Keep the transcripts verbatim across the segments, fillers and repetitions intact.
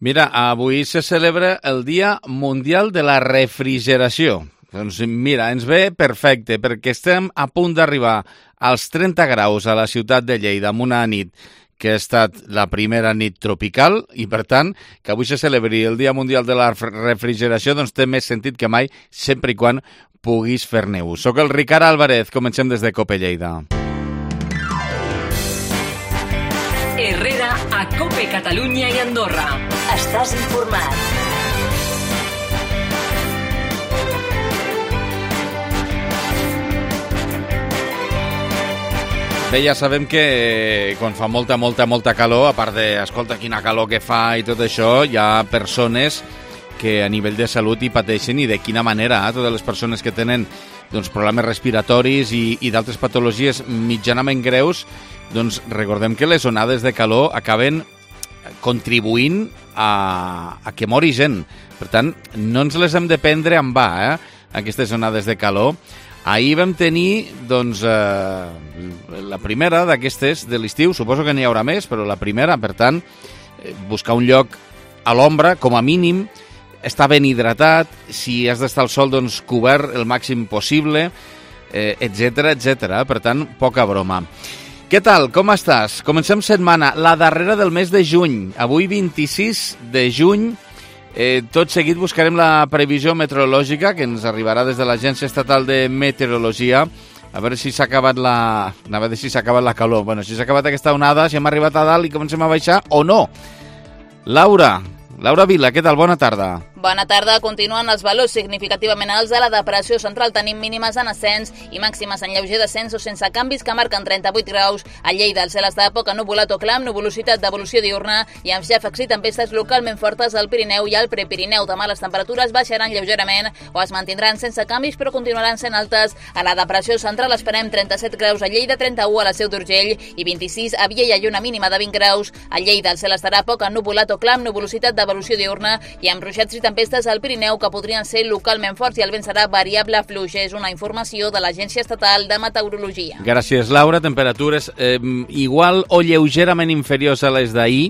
Mira, avui se celebra el Dia Mundial de la Refrigeració. Doncs mira, ens ve perfecte, perquè estem a punt d'arribar als trenta graus a la ciutat de Lleida, amb una nit que ha estat la primera nit tropical, i per tant, que avui se celebri el Dia Mundial de la Refrigeració, doncs té més sentit que mai, sempre i quan puguis fer neu. Soc el Ricard Álvarez, comencem des de Cope Lleida. Herrera a Cope Catalunya i Andorra. Estàs informat. Bé, ja sabem que quan fa molta, molta, molta calor, a part de, escolta, quina calor que fa i tot això, hi ha persones que a nivell de salut hi pateixen i de quina manera, eh? Totes les persones que tenen doncs, problemes respiratoris i, i d'altres patologies mitjanament greus, doncs recordem que les onades de calor acaben contribuint a, a que mori gent. Per tant, no ens les hem de prendre en va, eh? Aquestes onades de calor. Ahir vam tenir, doncs, eh, la primera d'aquestes de l'estiu, suposo que n'hi haurà més, però la primera, per tant, buscar un lloc a l'ombra, com a mínim, estar ben hidratat, si has d'estar al sol, doncs, cobert el màxim possible, eh, etcètera, etcètera. Per tant, poca broma. Què tal? Com estàs? Comencem setmana, la darrera del mes de juny, avui vint-i-sis de juny. Eh, tot seguit buscarem la previsió meteorològica que ens arribarà des de l'Agència Estatal de Meteorologia, a veure si s'ha acabat la... anava a dir si s'ha acabat la calor. Bueno, si s'ha acabat aquesta onada, si hem arribat a dalt i comencem a baixar o no. Laura, Laura Vila, què tal? Bona tarda. Bona tarda. Continuen els valors significativament alts de la depressió central. Tenim mínimes en ascens i màximes en lleuger descens o sense canvis que marquen trenta-vuit graus. A Lleida el cel està de poc ennuvolat o clar, amb nuvolositat d'evolució diurna i amb xàfecs i tempestes localment fortes al Pirineu i al Prepirineu. Demà les temperatures baixaran lleugerament o es mantindran sense canvis, però continuaran sent altes. A la depressió central esperem trenta-set graus a Lleida, trenta-u a la Seu d'Urgell i vint-i-sis a Viella i una mínima de vint graus. A Lleida el cel estarà poc ennuvolat o clar, amb nuvolositat d'evolució diurna i amb ruixats i tempestes al Pirineu que podrien ser localment forts i el vent serà variable fluix. És una informació de l'Agència Estatal de Meteorologia. Gràcies, Laura. Temperatures eh, igual o lleugerament inferiors a les d'ahir.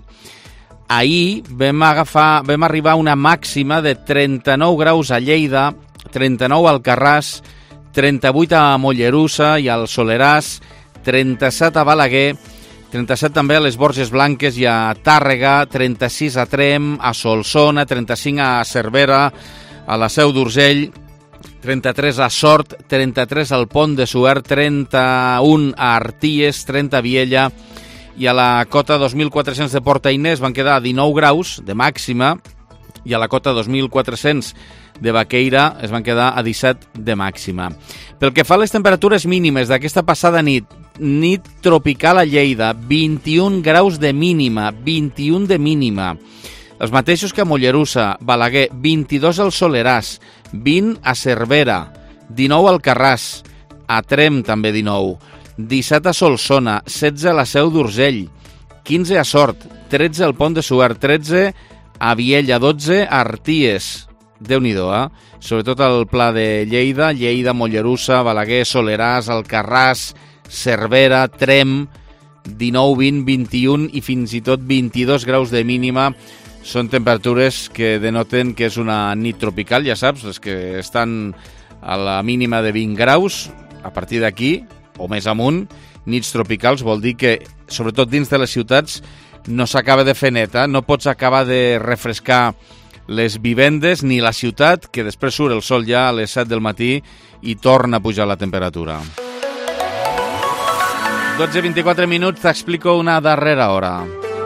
Ahir vam, agafar, vam arribar a una màxima de trenta-nou graus a Lleida, trenta-nou al Alcarràs, trenta-vuit a Mollerussa i al Soleràs, trenta-set a Balaguer, trenta-set també a les Borges Blanques i a Tàrrega, trenta-sis a Trem, a Solsona, trenta-cinc a Cervera, a la Seu d'Urgell, trenta-tres a Sort, trenta-tres al Pont de Suert, trenta-un a Arties, trenta a Viella i a la cota dos mil quatre-cents de Porta Inés van quedar a dinou graus de màxima i a la cota dos mil quatre-cents de Baqueira es van quedar a disset de màxima. Pel que fa a les temperatures mínimes d'aquesta passada nit, nit tropical a Lleida, vint-i-un graus de mínima, vint-i-un de mínima. Els mateixos que a Mollerussa, Balaguer, vint-i-dos al Soleràs, vint a Cervera, dinou al Alcarràs, a Trem també dinou, disset a Solsona, setze a la Seu d'Urgell, quinze a Sort, tretze al Pont de Suert, tretze a Viella, dotze a Arties. Déu-n'hi-do, eh? Sobretot al Pla de Lleida, Lleida, Mollerussa, Balaguer, Soleràs, Alcarràs, Cervera, Trem, dinou, vint, vint-i-un i fins i tot vint-i-dos graus de mínima. Són temperatures que denoten que és una nit tropical, ja saps, les que estan a la mínima de vint graus. A partir d'aquí, o més amunt, nits tropicals vol dir que, sobretot dins de les ciutats, no s'acaba de fer neta, no pots acabar de refrescar les vivendes ni la ciutat, que després surt el sol ja a les set del matí i torna a pujar la temperatura. dotze i vint-i-quatre minuts, t'explico una darrera hora.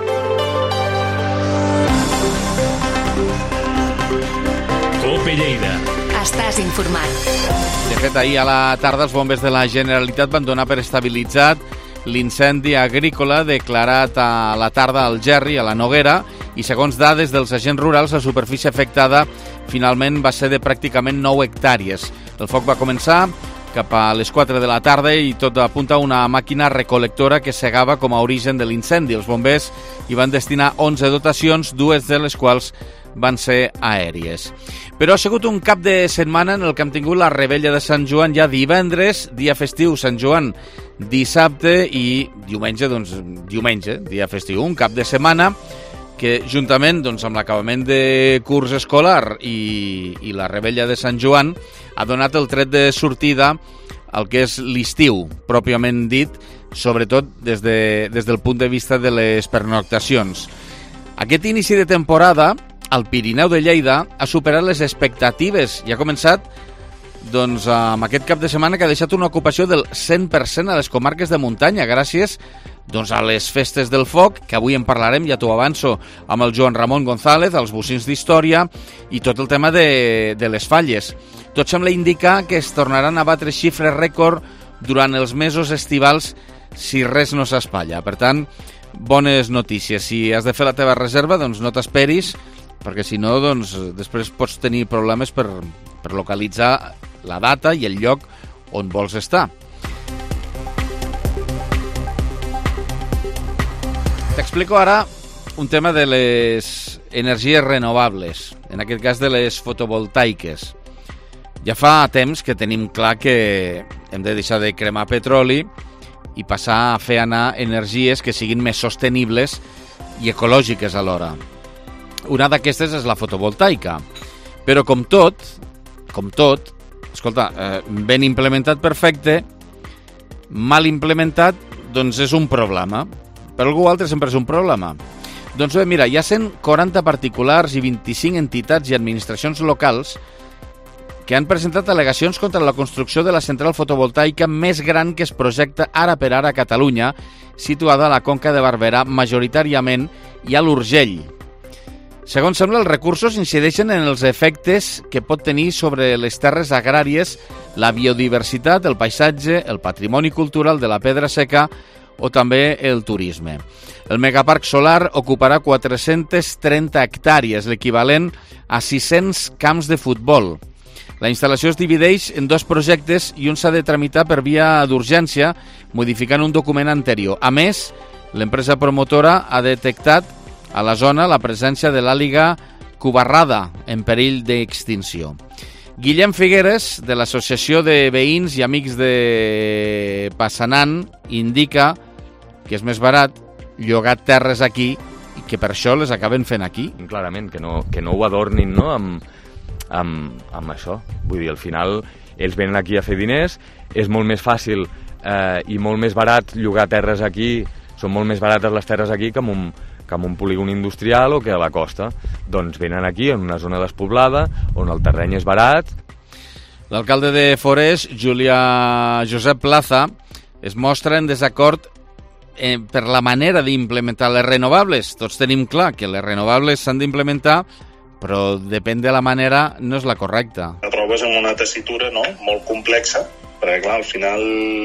Cope Lleida. Estàs informat. De fet, ahir a la tarda els bombers de la Generalitat van donar per estabilitzat l'incendi agrícola declarat a la tarda al Gerri, a la Noguera, i segons dades dels agents rurals, la superfície afectada finalment va ser de pràcticament nou hectàrees. El foc va començar cap a les quatre de la tarda i tot apunta a una màquina recolectora que segava com a origen de l'incendi. Els bombers hi van destinar onze dotacions, dues de les quals van ser aèries. Però ha sigut un cap de setmana en el que hem tingut la rebella de Sant Joan ja divendres, dia festiu Sant Joan dissabte i diumenge, doncs diumenge, dia festiu, un cap de setmana que juntament doncs, amb l'acabament de curs escolar i, i la rebella de Sant Joan ha donat el tret de sortida al que és l'estiu, pròpiament dit, sobretot des, de, des del punt de vista de les pernoctacions. Aquest inici de temporada al Pirineu de Lleida ha superat les expectatives i ha començat doncs, amb aquest cap de setmana que ha deixat una ocupació del cent per cent a les comarques de muntanya, gràcies doncs, a les festes del foc, que avui en parlarem, ja t'ho avanço, amb el Joan Ramon González, els bocins d'història i tot el tema de, de les falles. Tot sembla indicar que es tornaran a batre xifres rècord durant els mesos estivals si res no s'espatlla. Per tant, bones notícies. Si has de fer la teva reserva, doncs no t'esperis, perquè si no, doncs, després pots tenir problemes per, per localitzar la data i el lloc on vols estar. T'explico ara un tema de les energies renovables, en aquest cas de les fotovoltaiques. Ja fa temps que tenim clar que hem de deixar de cremar petroli i passar a fer anar energies que siguin més sostenibles i ecològiques alhora. Una d'aquestes és la fotovoltaica, però com tot, com tot, escolta, eh, ben implementat perfecte, mal implementat, doncs és un problema. Per algú altre sempre és un problema. Doncs bé, mira, hi ha cent quaranta particulars i vint-i-cinc entitats i administracions locals que han presentat al·legacions contra la construcció de la central fotovoltaica més gran que es projecta ara per ara a Catalunya, situada a la Conca de Barberà, majoritàriament i a l'Urgell. Segons sembla, els recursos incideixen en els efectes que pot tenir sobre les terres agràries, la biodiversitat, el paisatge, el patrimoni cultural de la Pedra Seca o també el turisme. El megaparc solar ocuparà quatre-centes trenta hectàrees, l'equivalent a sis-cents camps de futbol. La instal·lació es divideix en dos projectes i un s'ha de tramitar per via d'urgència, modificant un document anterior. A més, l'empresa promotora ha detectat a la zona la presència de l'àliga cubarrada en perill d'extinció. Guillem Figueres, de l'Associació de Veïns i Amics de Passanant, indica que és més barat llogar terres aquí i que per això les acaben fent aquí. Clarament, que no, que no ho adornin, no?, amb, amb, amb això. Vull dir, al final, ells venen aquí a fer diners, és molt més fàcil eh, i molt més barat llogar terres aquí, són molt més barates les terres aquí que en un, que en un polígon industrial o que a la costa. Doncs venen aquí, en una zona despoblada, on el terreny és barat. L'alcalde de Forès, Julià Josep Plaza, es mostra en desacord eh, per la manera d'implementar les renovables. Tots tenim clar que les renovables s'han d'implementar, però depèn de la manera, no és la correcta. Et trobes en una tessitura, no?, molt complexa, perquè clar, al final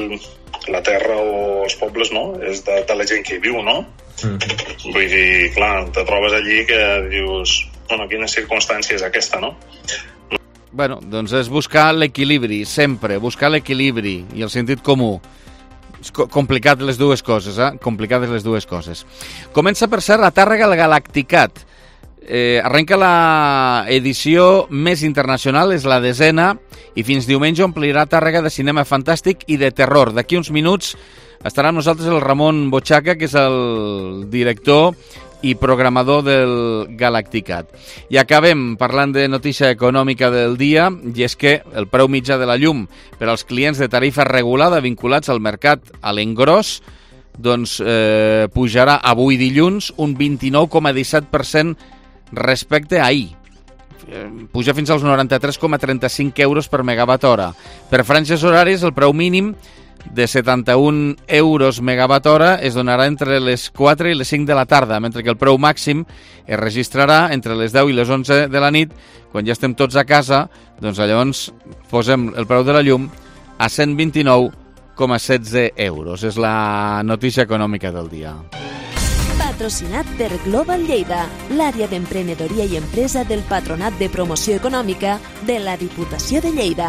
la terra o els pobles, no?, és de, de la gent que hi viu, no? Mm. Vull dir, clar, te trobes allí que dius, bueno, quina circumstància és aquesta, no? Bueno, doncs és buscar l'equilibri, sempre, buscar l'equilibri i el sentit comú. És complicat les dues coses, eh? Complicades les dues coses. Comença, per cert, la Tàrrega al Galacticat. Eh, arrenca la edició més internacional, és la desena, i fins diumenge omplirà Tàrrega de cinema fantàstic i de terror. D'aquí uns minuts estarà amb nosaltres el Ramon Bochaca, que és el director i programador del Galacticat. I acabem parlant de notícia econòmica del dia, i és que el preu mitjà de la llum per als clients de tarifa regulada vinculats al mercat a l'engròs doncs, eh, pujarà avui dilluns un vint-i-nou coma disset per cent respecte a ahir. Puja fins als noranta-tres coma trenta-cinc euros per megawatt hora. Per franges horàries, el preu mínim de setanta-un euros megawatt hora es donarà entre les quatre i les cinc de la tarda, mentre que el preu màxim es registrarà entre les deu i les onze de la nit, quan ja estem tots a casa, doncs llavors posem el preu de la llum a cent vint-i-nou coma setze euros. És la notícia econòmica del dia. Patrocinat per Global Lleida, l'àrea d'emprenedoria i empresa del Patronat de Promoció Econòmica de la Diputació de Lleida.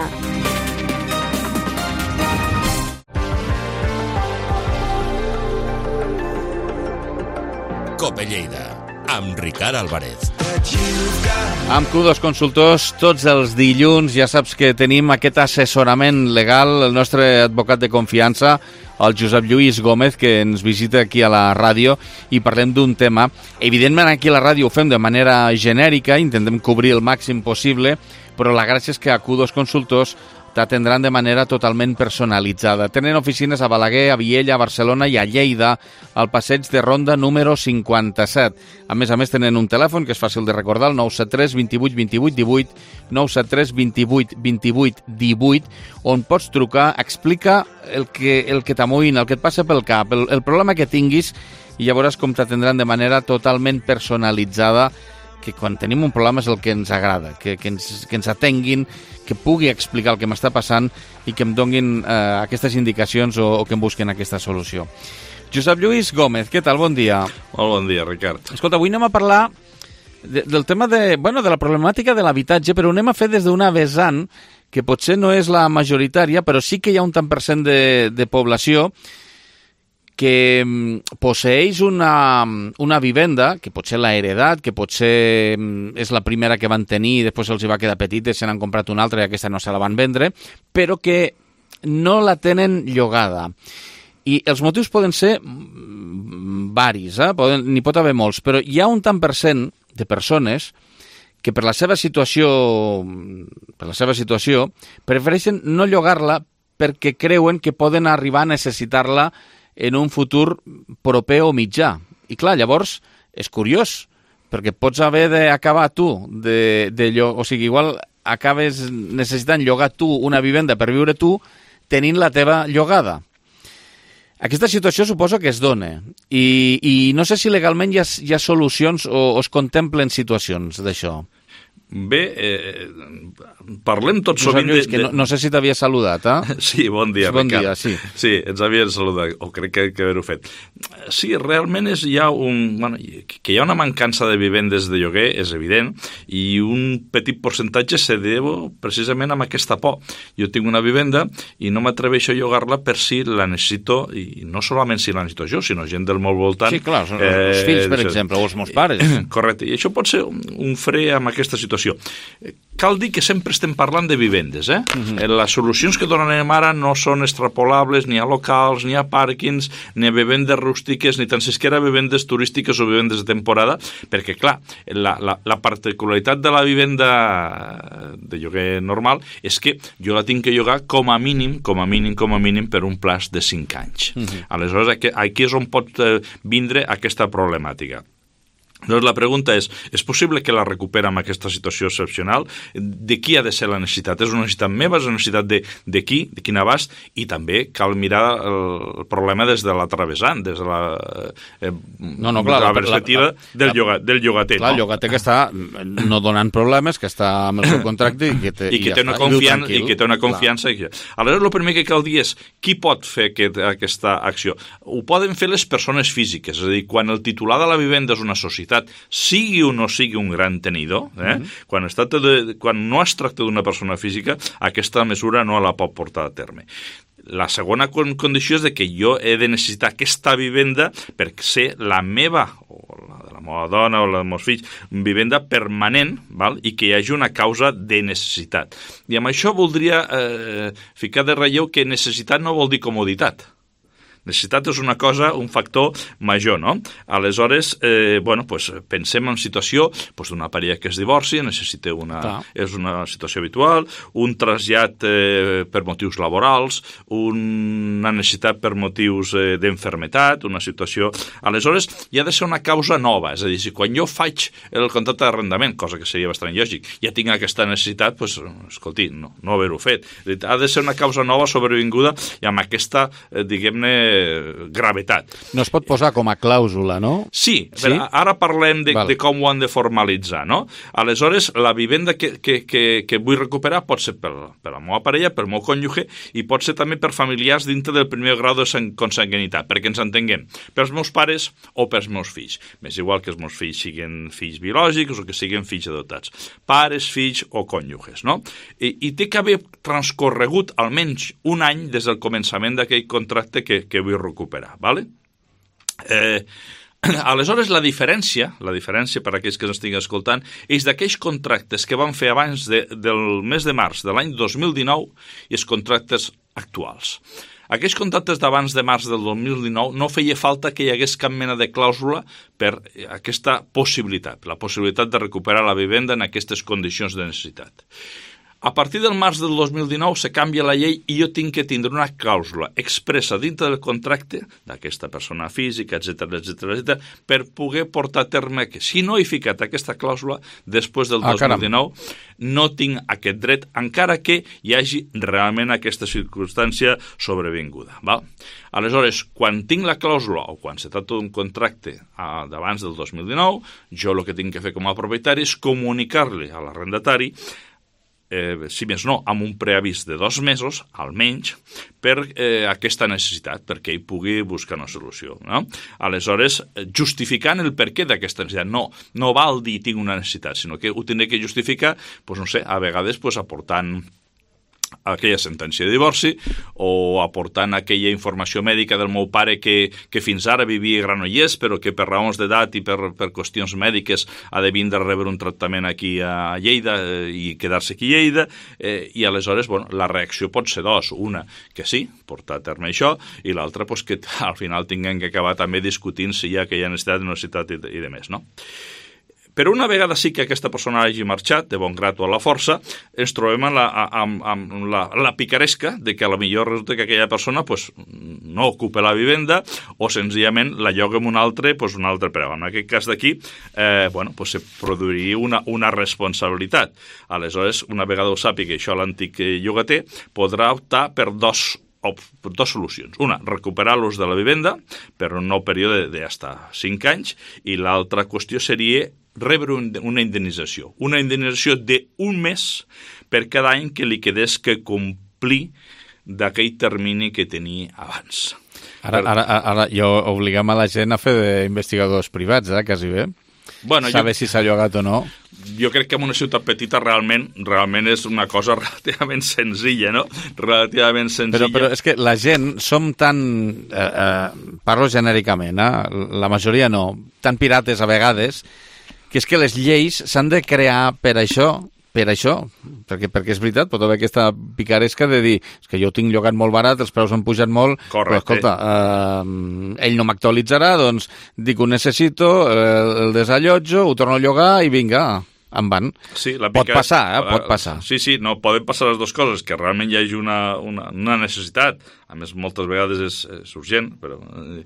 Cope Lleida, amb Ricard Álvarez. Amb Q dos Consultors, tots els dilluns, ja saps que tenim aquest assessorament legal, el nostre advocat de confiança, el Josep Lluís Gómez, que ens visita aquí a la ràdio i parlem d'un tema. Evidentment, aquí a la ràdio ho fem de manera genèrica, intentem cobrir el màxim possible, però la gràcia és que a Q dos Consultors t'atendran de manera totalment personalitzada. Tenen oficines a Balaguer, a Viella, a Barcelona i a Lleida, al passeig de Ronda número cinquanta-set. A més a més, tenen un telèfon que és fàcil de recordar, el nou set tres vint-i-vuit vint-i-vuit divuit, nou set tres vint-i-vuit vint-i-vuit divuit, on pots trucar, explica el que, el que t'amoïna, el que et passa pel cap, el, el problema que tinguis, i ja veuràs com t'atendran de manera totalment personalitzada, que quan tenim un problema és el que ens agrada, que, que, ens, que ens atenguin, que pugui explicar el que m'està passant i que em donguin eh, aquestes indicacions o, o que em busquen aquesta solució. Josep Lluís Gómez, què tal? Bon dia. Molt bon dia, Ricard. Escolta, avui anem a parlar de, del tema de, bueno, de la problemàtica de l'habitatge, però ho anem a fer des d'una vessant que potser no és la majoritària, però sí que hi ha un tant per cent de, de població que posseeix una, una vivenda, que potser l'ha heredat, que potser és la primera que van tenir i després els hi va quedar petita i se n'han comprat una altra i aquesta no se la van vendre, però que no la tenen llogada. I els motius poden ser varis, eh? Poden, n'hi pot haver molts, però hi ha un tant per cent de persones que per la seva situació, per la seva situació prefereixen no llogar-la perquè creuen que poden arribar a necessitar-la en un futur proper o mitjà. I clar, llavors és curiós, perquè pots haver d'acabar tu, de, de llogar, o sigui, igual acabes necessitant llogar tu una vivenda per viure tu, tenint la teva llogada. Aquesta situació suposo que es dona, i, i no sé si legalment hi ha, hi ha solucions o, o es contemplen situacions d'això. Bé, eh, parlem tot sovint... Lluís, de, de... No, no sé si t'havia saludat, eh? Sí, bon dia, bon Ricard. Dia, sí. Sí, ens havien saludat, o crec que, que haver-ho fet. Sí, realment és, hi ha un, bueno, que hi ha una mancança de vivendes de lloguer, és evident, i un petit percentatge se deu precisament amb aquesta por. Jo tinc una vivenda i no m'atreveixo a llogar-la per si la necessito, i no solament si la necessito jo, sinó gent del meu voltant. Sí, clar, són eh, els fills, per exemple, o els meus pares. Correcte, i això pot ser un, un fre amb aquesta situació. Cal dir que sempre estem parlant de vivendes, eh? Uh-huh. Les solucions que donem ara no són extrapolables ni a locals, ni a pàrquings, ni a vivendes rústiques, ni tan siquiera vivendes turístiques o vivendes de temporada, perquè, clar, la, la, la particularitat de la vivenda de lloguer normal és que jo la tinc que llogar com a mínim, com a mínim, com a mínim per un plaç de cinc anys. Uh-huh. Aleshores, aquí, aquí és on pot eh, vindre aquesta problemàtica. Doncs la pregunta és, és possible que la recupera amb aquesta situació excepcional? De qui ha de ser la necessitat? És una necessitat meva? És una necessitat de, de qui? De quin abast? I també cal mirar el problema des de l'altra vessant, des de la, eh, no, no, clar, la la perspectiva la, la, del, lloga, del llogater. Clar, no? El llogater que està no donant problemes, que està amb el seu contracte i que té, I que i té, una, confiança, i que té una confiança. I que... Aleshores, el primer que cal dir és qui pot fer aquest, aquesta acció? Ho poden fer les persones físiques, és a dir, quan el titular de la vivenda és una societat, sigui o no sigui un gran tenidor, eh? Mm-hmm. quan, es tracta de, quan no es tracta d'una persona física, aquesta mesura no la pot portar a terme. La segona condició és de que jo he de necessitar aquesta vivenda per ser la meva, o la de la meva dona o la dels meus fills, vivenda permanent, val? I que hi hagi una causa de necessitat. I amb això voldria eh, ficar de relleu que necessitat no vol dir comoditat. Necessitat és una cosa, un factor major, no? Aleshores, eh, bueno, pues, pensem en situació pues, d'una parella que es divorcia, necessita una... Clar. És una situació habitual, un trasllat eh, per motius laborals, una necessitat per motius eh, d'enfermetat, una situació... Aleshores, hi ha de ser una causa nova, és a dir, si quan jo faig el contracte d'arrendament, cosa que seria bastant lògic, ja tinc aquesta necessitat, doncs, escolti, no, no haver-ho fet. Ha de ser una causa nova sobrevinguda i amb aquesta, eh, diguem-ne, gravetat. No es pot posar com a clàusula, no? Sí, sí? Ara parlem de, de com ho han de formalitzar, no? Aleshores, la vivenda que, que, que, que vull recuperar pot ser per, per la meva parella, per el meu cònjuge, i pot ser també per familiars dintre del primer grau de consanguinitat, perquè ens entenguem, pels meus pares o pels meus fills. M'és igual que els meus fills siguin fills biològics o que siguin fills adoptats. Pares, fills o cònjuges, no? I, i té que haver transcorregut almenys un any des del començament d'aquell contracte que, que vull recuperar, ¿vale? Eh, Aleshores, la diferència, la diferència per a aquells que ens estiguin escoltant, és d'aquells contractes que van fer abans de, del mes de març de l'any dos mil dinou i els contractes actuals. Aquells contractes d'abans de març del dos mil dinou no feia falta que hi hagués cap mena de clàusula per aquesta possibilitat, la possibilitat de recuperar la vivenda en aquestes condicions de necessitat. A partir del març del dos mil dinou se canvia la llei i jo tinc que tindre una clàusula expressa dintre del contracte d'aquesta persona física, etcètera, etcètera, etcètera, per poder portar a terme que si no he ficat aquesta clàusula després del ah, dos mil dinou no tinc aquest dret, encara que hi hagi realment aquesta circumstància sobrevinguda. Val? Aleshores, quan tinc la clàusula o quan se tracta d'un contracte ah, d'abans del dos mil dinou, jo el que tinc que fer com a propietari és comunicar-li a l'arrendatari Eh, si més no, amb un preavís de dos mesos, almenys, per eh, aquesta necessitat, perquè ell pugui buscar una solució. No? Aleshores, justificant el perquè d'aquesta necessitat. No, no val dir tinc una necessitat, sinó que ho tindré que justificar, doncs, no sé, a vegades pues, aportant aquella sentència de divorci o aportant aquella informació mèdica del meu pare que, que fins ara vivia a Granollers però que per raons d'edat i per, per qüestions mèdiques ha de vindre a rebre un tractament aquí a Lleida eh, i quedar-se aquí a Lleida eh, i aleshores bueno, la reacció pot ser dos, una que sí, portar a terme això i l'altra pues, que al final tinguem que acabar també discutint si hi ha aquella necessitat, necessitat i, i de més, no? Però una vegada sí que aquesta persona hagi marxat, de bon grat o a la força, ens trobem amb la, amb, amb la, la picaresca de que a lo millor resulta que aquella persona pues, no ocupa la vivenda o senzillament la lloga amb un altre, pues, un altre preu. En aquest cas d'aquí, eh, bueno, pues, se produiria una, una responsabilitat. Aleshores, una vegada ho sàpiga això l'antic llogater, podrà optar per dos dues solucions. Una, recuperar l'ús de la vivenda per un nou període de hasta cinc anys i l'altra qüestió seria rebre un, una indemnització. Una indemnització d'un mes per cada any que li quedés que complir d'aquell termini que tenia abans. Ara, ara, ara jo obliguem a la gent a fer d'investigadors privats, eh, quasi bé. Bueno, saber jo, si s'ha llogat o no. Jo crec que en una ciutat petita realment realment és una cosa relativament senzilla, no? Relativament senzilla. Però, però és que la gent som tan, eh, eh, parlo genèricament, eh? La majoria no, tan pirates a vegades, que és que les lleis s'han de crear per això, per això, perquè, perquè és veritat, pot haver aquesta picaresca de dir és que jo tinc llogat molt barat, els preus han pujat molt, correcte. Però escolta, eh, ell no m'actualitzarà, doncs dic ho necessito, eh, el desallotjo, ho torno a llogar i vinga, en van. Sí, la pica... Pot passar, eh? Pot passar. Sí, sí, no, poden passar les dues coses, que realment hi hagi una, una, una necessitat, a més moltes vegades és, és urgent, però...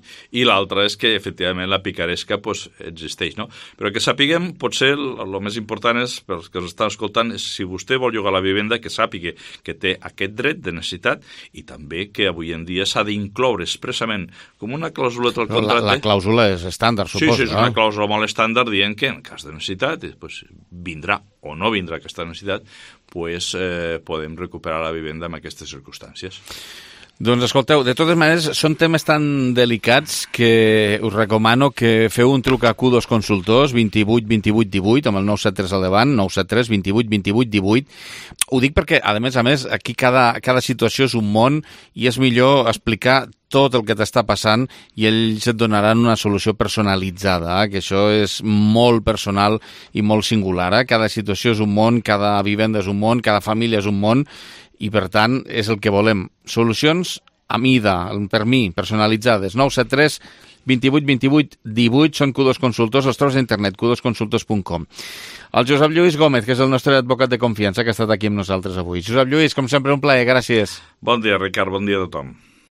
i l'altra és que efectivament la picaresca pues, existeix, no? Però que sapiguem, potser el, el més important és, pels que ens estan escoltant, és si vostè vol llogar la vivenda, que sàpiga que té aquest dret de necessitat i també que avui en dia s'ha d'incloure expressament com una clàusula del contracte. La, la clàusula és estàndard, suposo. Sí, sí, és una clàusula molt estàndard dient que en cas de necessitat pues, vindrà o no vindrà aquesta necessitat, pues, eh, podem recuperar la vivenda en aquestes circumstàncies. Doncs escolteu, de totes maneres, són temes tan delicats que us recomano que feu un truc a Q dos Consultors, vint-i-vuit vint-i-vuit divuit, amb el nou set tres al davant, nou set tres vint-i-vuit vint-i-vuit divuit. Ho dic perquè, a més a més, aquí cada, cada situació és un món i és millor explicar tot el que t'està passant i ells et donaran una solució personalitzada, eh? Que això és molt personal i molt singular. Eh? Cada situació és un món, cada vivenda és un món, cada família és un món, i per tant és el que volem. Solucions a mida, per mi, personalitzades. nou set tres vint-i-vuit vint-i-vuit divuit són Q dos Consultors, els trobes a internet, q dos consultors punt com. El Josep Lluís Gómez, que és el nostre advocat de confiança, que ha estat aquí amb nosaltres avui. Josep Lluís, com sempre, un plaer, gràcies. Bon dia, Ricard, bon dia a tothom.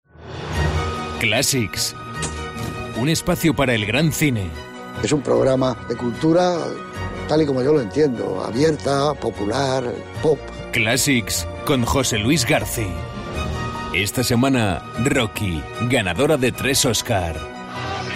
Clàssics. Un espacio para el gran cine. Es un programa de cultura tal y como yo lo entiendo, abierta, popular, pop. Clàssics con José Luis García. Esta semana, Rocky, ganadora de tres Oscar.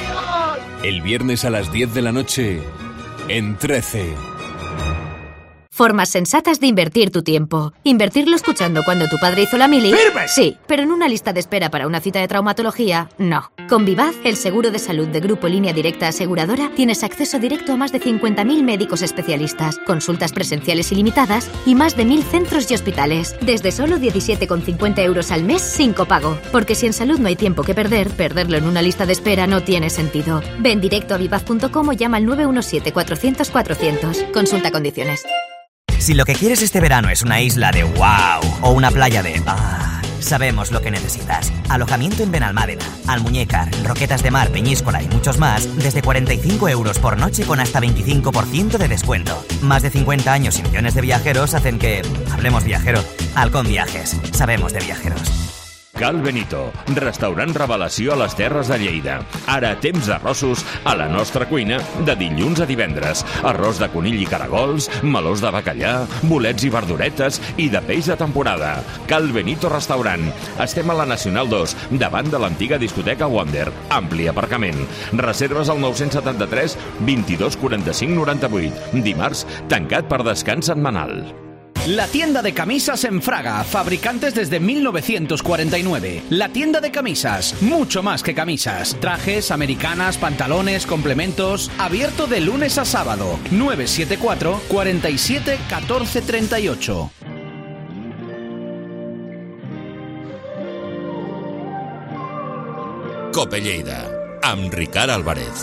El viernes a las diez de la noche, en trece. Formas sensatas de invertir tu tiempo. Invertirlo escuchando cuando tu padre hizo la mili. ¡Firme! Sí, pero en una lista de espera para una cita de traumatología, no. Con Vivaz, el seguro de salud de Grupo Línea Directa Aseguradora, tienes acceso directo a más de cincuenta mil médicos especialistas, consultas presenciales ilimitadas y más de mil centros y hospitales. Desde solo diecisiete con cincuenta euros al mes sin copago. Porque si en salud no hay tiempo que perder, perderlo en una lista de espera no tiene sentido. Ven directo a vivaz punto com o llama al nueve uno siete cuatrocientos cuatrocientos. Consulta condiciones. Si lo que quieres este verano es una isla de wow o una playa de ah, sabemos lo que necesitas. Alojamiento en Benalmádena, Almuñécar, Roquetas de Mar, Peñíscola y muchos más desde cuarenta y cinco euros por noche con hasta veinticinco por ciento de descuento. Más de cincuenta años y millones de viajeros hacen que hablemos viajero. Halcón Viajes, sabemos de viajeros. Cal Benito, restaurant revelació a les Terres de Lleida. Ara temps d'arrossos a la nostra cuina de dilluns a divendres. Arròs de conill i caragols, melós de bacallà, bolets i verduretes i de peix de temporada. Cal Benito Restaurant. Estem a la Nacional dos, davant de l'antiga discoteca Wonder. Ampli aparcament. Reserves al nou setanta-tres veintidós quaranta-cinc noranta-vuit. Dimarts, tancat per descans setmanal. La tienda de camisas en Fraga, fabricantes desde mil novecientos cuarenta y nueve. La tienda de camisas, mucho más que camisas. Trajes, americanas, pantalones, complementos. Abierto de lunes a sábado. nueve siete cuatro, cuarenta y siete, catorce treinta y ocho. Cope Lleida, amb Ricard Álvarez.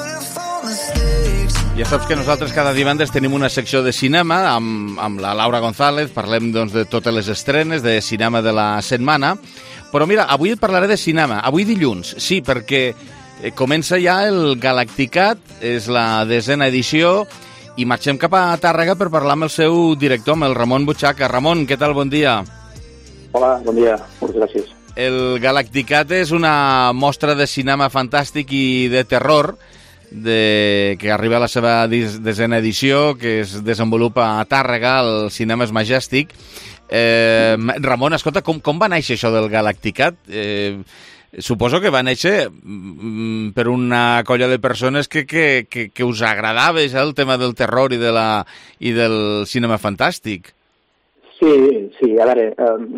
Ja saps que nosaltres cada divendres tenim una secció de cinema amb, amb la Laura González, parlem doncs, de totes les estrenes de cinema de la setmana, però mira, avui et parlaré de cinema, avui dilluns, sí, perquè comença ja el Galacticat, és la desena edició, i marxem cap a Tàrrega per parlar amb el seu director, amb el Ramon Butxaca. Ramon, què tal? Bon dia. Hola, bon dia, moltes gràcies. El Galacticat és una mostra de cinema fantàstic i de terror, de, que arriba a la seva desena edició, que es desenvolupa a Tàrrega, al Cinemes Majestic. Eh, Ramon, escolta, com, com va néixer això del Galacticat? Eh, suposo que va néixer mm, per una colla de persones que, que, que, que us agradava ja el tema del terror i, de la, i del cinema fantàstic. Sí, sí, a veure,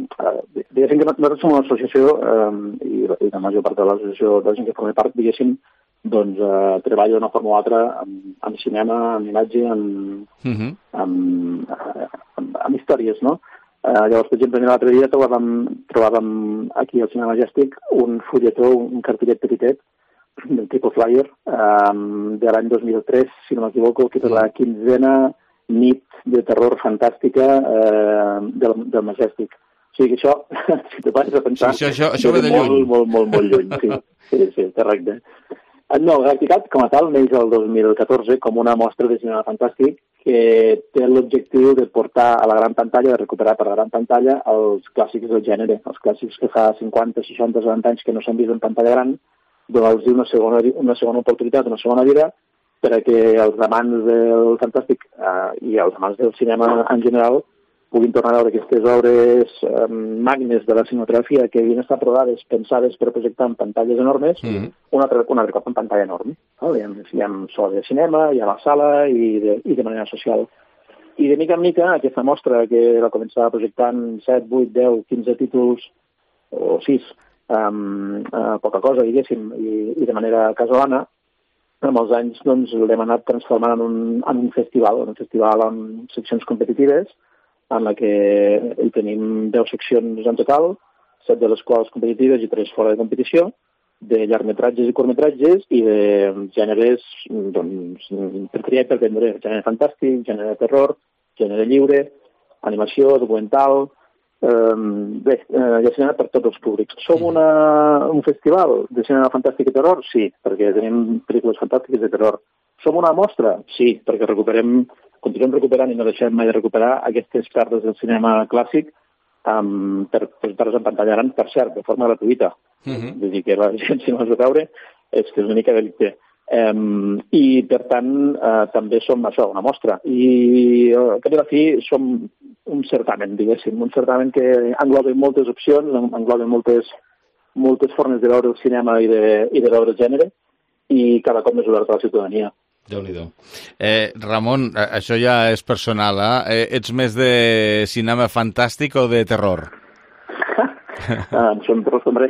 eh, diguéssim que nosaltres som una associació eh, i, i la major part de l'associació de la gent que forma part, diguéssim, doncs eh, treballa d'una forma o altra amb, amb cinema, amb imatge, amb, uh-huh. amb, amb, amb històries, no? Eh, llavors, per exemple, l'altre dia trobàvem, trobàvem aquí al Cinema Majestic un fulletó, un cartellet petitet, del tipus flyer, eh, de l'any dos mil tres, si no m'equivoco, que és la quinzena nit de terror fantàstica eh, del, del Majestic. O sigui que això, si te pares a pensar, sí, això, això ve de molt, lluny. molt, molt, molt lluny. Sí, sí, sí, correcte. No, Galacticat, com a tal, neix el dos mil catorze com una mostra de cinema fantàstic que té l'objectiu de portar a la gran pantalla, de recuperar per la gran pantalla els clàssics del gènere, els clàssics que fa cinquanta, seixanta, setanta anys que no s'han vist en pantalla gran, donar-los una segona, una segona oportunitat, una segona vida, per a que els amants del fantàstic eh, i els amants del cinema en general puguin tornar a veure aquestes obres eh, magnes de la cinematografia que havien estat rodades, pensades per projectar en pantalles enormes, mm. un, altre, un altre cop en pantalla enorme. No? Hi ha, hi ha so de cinema, hi ha la sala i de, i de manera social. I de mica en mica, aquesta mostra que va començar projectant set, vuit, deu, quinze títols, o sis, um, uh, poca cosa, diguéssim, i, i de manera casolana, amb els anys doncs, l'hem anat transformant en un, en un festival, en un festival amb seccions competitives, en la que hi tenim deu seccions en total, set de les quals competitives i tres fora de competició, de llargmetratges i curtmetratges i de gèneres, doncs, per triar i per vendre, gènere fantàstic, gènere de terror, gènere lliure, animació, documental. Eh, bé, eh, hi ha cinema per tots els públics. Som una, un festival de cinema fantàstic i terror? Sí, perquè tenim pel·lícules fantàstiques de terror. Som una mostra? Sí, perquè recuperem continuem recuperant i no deixem mai de recuperar aquestes perles del cinema clàssic um, per presentar-los en pantalla gran, per cert, de forma gratuïta. Uh-huh. Vull dir que la gent, si no es veure, és que és una mica delicte. Um, I, per tant, uh, també som això, una mostra. I, al cap i a la fi, som un certamen, diguéssim, un certamen que engloba moltes opcions, engloba moltes, moltes formes de veure el cinema i de, i de veure el gènere, i cada cop més obert a la ciutadania. Déu-n'hi-do. Eh, Ramon, això ja és personal, eh? Ets més de cinema fantàstic o de terror? ah, em acostumbré.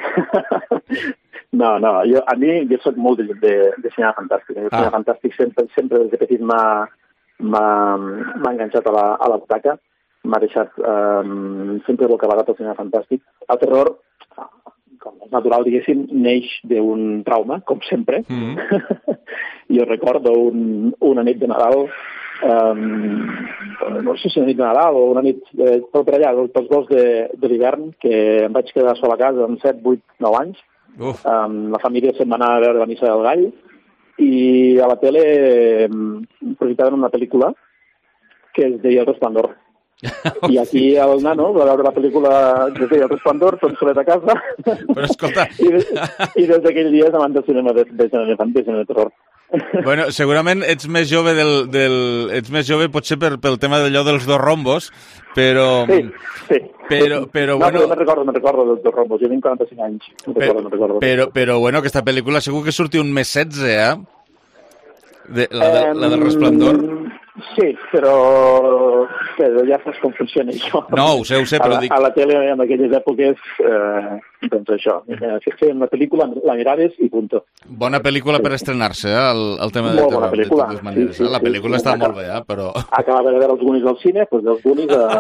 no, no, jo, a mi jo soc molt de, de, de cinema fantàstic. El cinema ah. fantàstic sempre, sempre des de petit m'ha, m'ha, m'ha enganxat a la, a la butaca, m'ha deixat um, sempre bocabadat al cinema fantàstic. El terror, com és natural, diguéssim, neix d'un trauma, com sempre. Mm. Jo recordo un, una nit de Nadal, um, no sé si una nit de Nadal o una nit eh, per allà, pels vols de, de l'hivern, que em vaig quedar sol a casa amb set, vuit, nou anys. Um, la família se'n va anar a veure la missa del gall i a la tele um, projectaven una pel·lícula que es deia El Resplendor. I aquí el nano va veure la pel·lícula que es deia El Resplendor, tot solet a casa. Però escolta... I, i des d'aquell dia és amant del cinema de, de, de, de, de, de terror. Bueno, segurament ets més jove del, del ets més jove potser per, pel tema d'allò dels dos rombos, però sí, sí. Però però no, bueno, no me'n recordo, me'n recordo dels dos rombos. Jo tinc quaranta-cinc anys. No però, recordo, recordo. però però bueno, aquesta pel·lícula segur que surti un més setze, eh? De, la, de, la del Resplendor. Sí, però, però ja saps com funciona això. No, ho sé, ho sé, però a la, dic... A la tele, en aquelles èpoques, eh, doncs això, feien una pel·lícula, la miraves i punto. Bona pel·lícula per estrenar-se, eh, el, el tema de terror, de totes maneres. Sí, sí, la pel·lícula sí, està sí, molt bé, eh, però... Acabava de veure els Goonies al cine, doncs els Goonies a...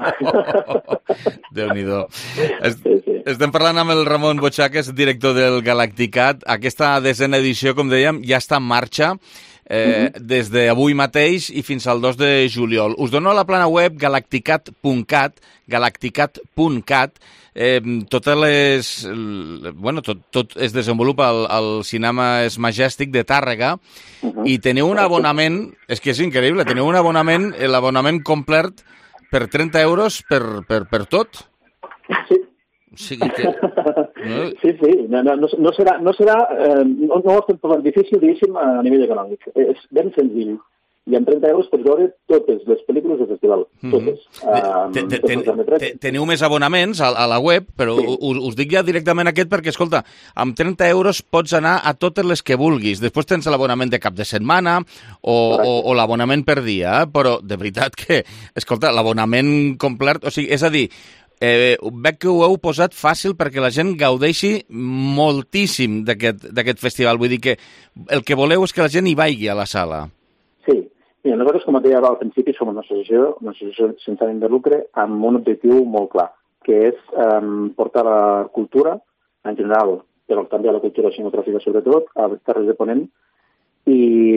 a... Déu-n'hi-do. Es, sí, sí. Estem parlant amb el Ramon Botxà, que és director del Galacticat. Aquesta desena edició, com dèiem, ja està en marxa. Eh, mm-hmm. Des d'avui mateix i fins al dos de juliol. Us dono la plana web galacticat punt cat, galacticat punt cat. Eh, totes les... Bueno, tot, tot es desenvolupa al, al Cinema Es Majèstic de Tàrrega uh-huh. i teniu un abonament, és que és increïble, teniu un abonament, l'abonament complet per trenta euros per, per, per tot. Sí. O sigui que... No? Sí, sí, no, no, no serà, no, serà eh, no, no ho estem posant difícil, diguéssim, a nivell econòmic. És ben senzill. I amb trenta euros pots veure totes les pel·lícules del festival. Totes. Mm-hmm. Um, Teniu més abonaments a, a la web, però sí. us, us dic ja directament aquest perquè, escolta, amb trenta euros pots anar a totes les que vulguis. Després tens l'abonament de cap de setmana o, o, o l'abonament per dia, eh? Però de veritat que, escolta, l'abonament complet, o sigui, és a dir, Eh, veig que ho heu posat fàcil perquè la gent gaudeixi moltíssim d'aquest festival. Vull dir que el que voleu és que la gent hi vagi a la sala. Sí. Mira, nosaltres, com et deia al principi, som una associació, una associació sense ànim de lucre, amb un objectiu molt clar, que és um, portar la cultura, en general, però també a la cultura cinematogràfica sobretot, a les Terres de Ponent, i,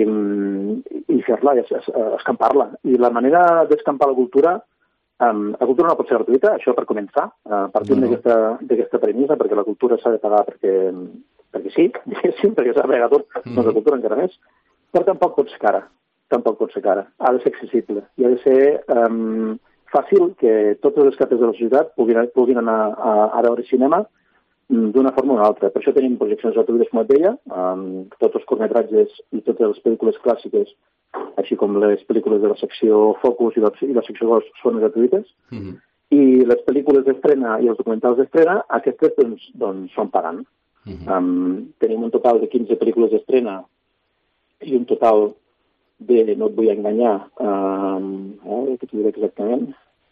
i fer-la, escampar-la. I la manera d'escampar la cultura... Um, la cultura no pot ser gratuïta, això per començar, uh, partint no, no. d'aquesta premissa, perquè la cultura s'ha de pagar perquè, perquè sí, diguéssim, perquè s'ha de pagar tot, mm. doncs la cultura encara més, però tampoc pot ser cara, tampoc pot ser cara, ha de ser accessible, i ha de ser um, fàcil que totes les capes de la societat puguin, puguin anar a, a veure cinema d'una forma o una altra. Per això tenim projeccions gratuïtes, com et deia, um, tots els curtmetratges i totes les pel·lícules clàssiques, així com les pel·lícules de la secció Focus i la, i la secció dos són gratuïtes, mm-hmm. i les pel·lícules d'estrena i els documentals d'estrena, aquestes doncs, doncs són pagant. Mm-hmm. Um, tenim un total de quinze pel·lícules d'estrena i un total de, no et vull enganyar, um, eh, que t'ho diré exactament,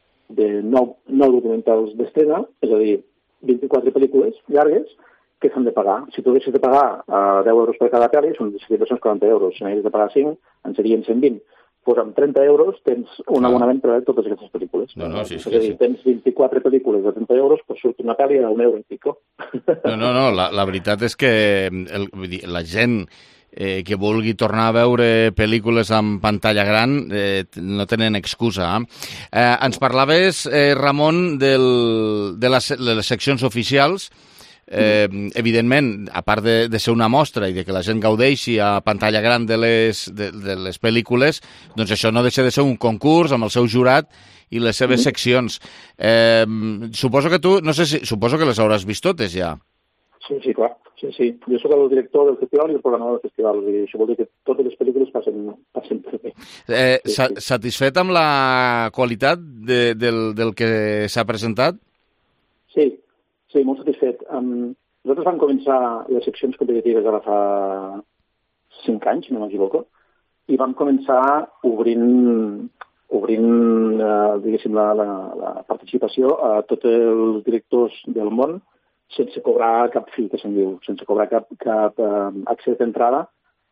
de nou, nou documentals d'estrena, és a dir, vint-i-quatre pel·lícules llargues, que s'han de pagar. Si tu deixes de pagar uh, deu euros per cada pel·li, són dos-cents quaranta euros. Si n'hagués de pagar cinc, en serien cent vint. Pues amb trenta euros tens un abonament per veure totes aquestes pel·lícules. No, no, sí, és a dir, sí. Tens vint-i-quatre pel·lícules de trenta euros, pues surt una pel·li a un euro i pico. No, no, no, la, la veritat és que el, la gent eh, que vulgui tornar a veure pel·lícules amb pantalla gran eh, no tenen excusa. Eh, ens parlaves, eh, Ramon, del, de, les, de les seccions oficials. Eh, evidentment, a part de, de ser una mostra i de que la gent gaudeixi a pantalla gran de les, de, de les pel·lícules, doncs això no deixa de ser un concurs amb el seu jurat i les seves mm-hmm. seccions. Eh, suposo que tu, no sé si, suposo que les hauràs vist totes ja. Sí, sí, clar. Sí, sí. Jo soc el director del festival i el programador del festival, i això vol dir que totes les pel·lícules passen, passen per bé. Eh, sí, sa- sí. Satisfet amb la qualitat de, del, del que s'ha presentat? Sí. Sí, molt satisfet. Um, nosaltres vam començar les seccions competitives ara fa cinc anys, si no m'equivoco, i vam començar obrint, obrint eh, diguéssim, la, la, la participació a tots els directors del món sense cobrar cap fi, que se'n diu, sense cobrar cap, cap eh, accés d'entrada,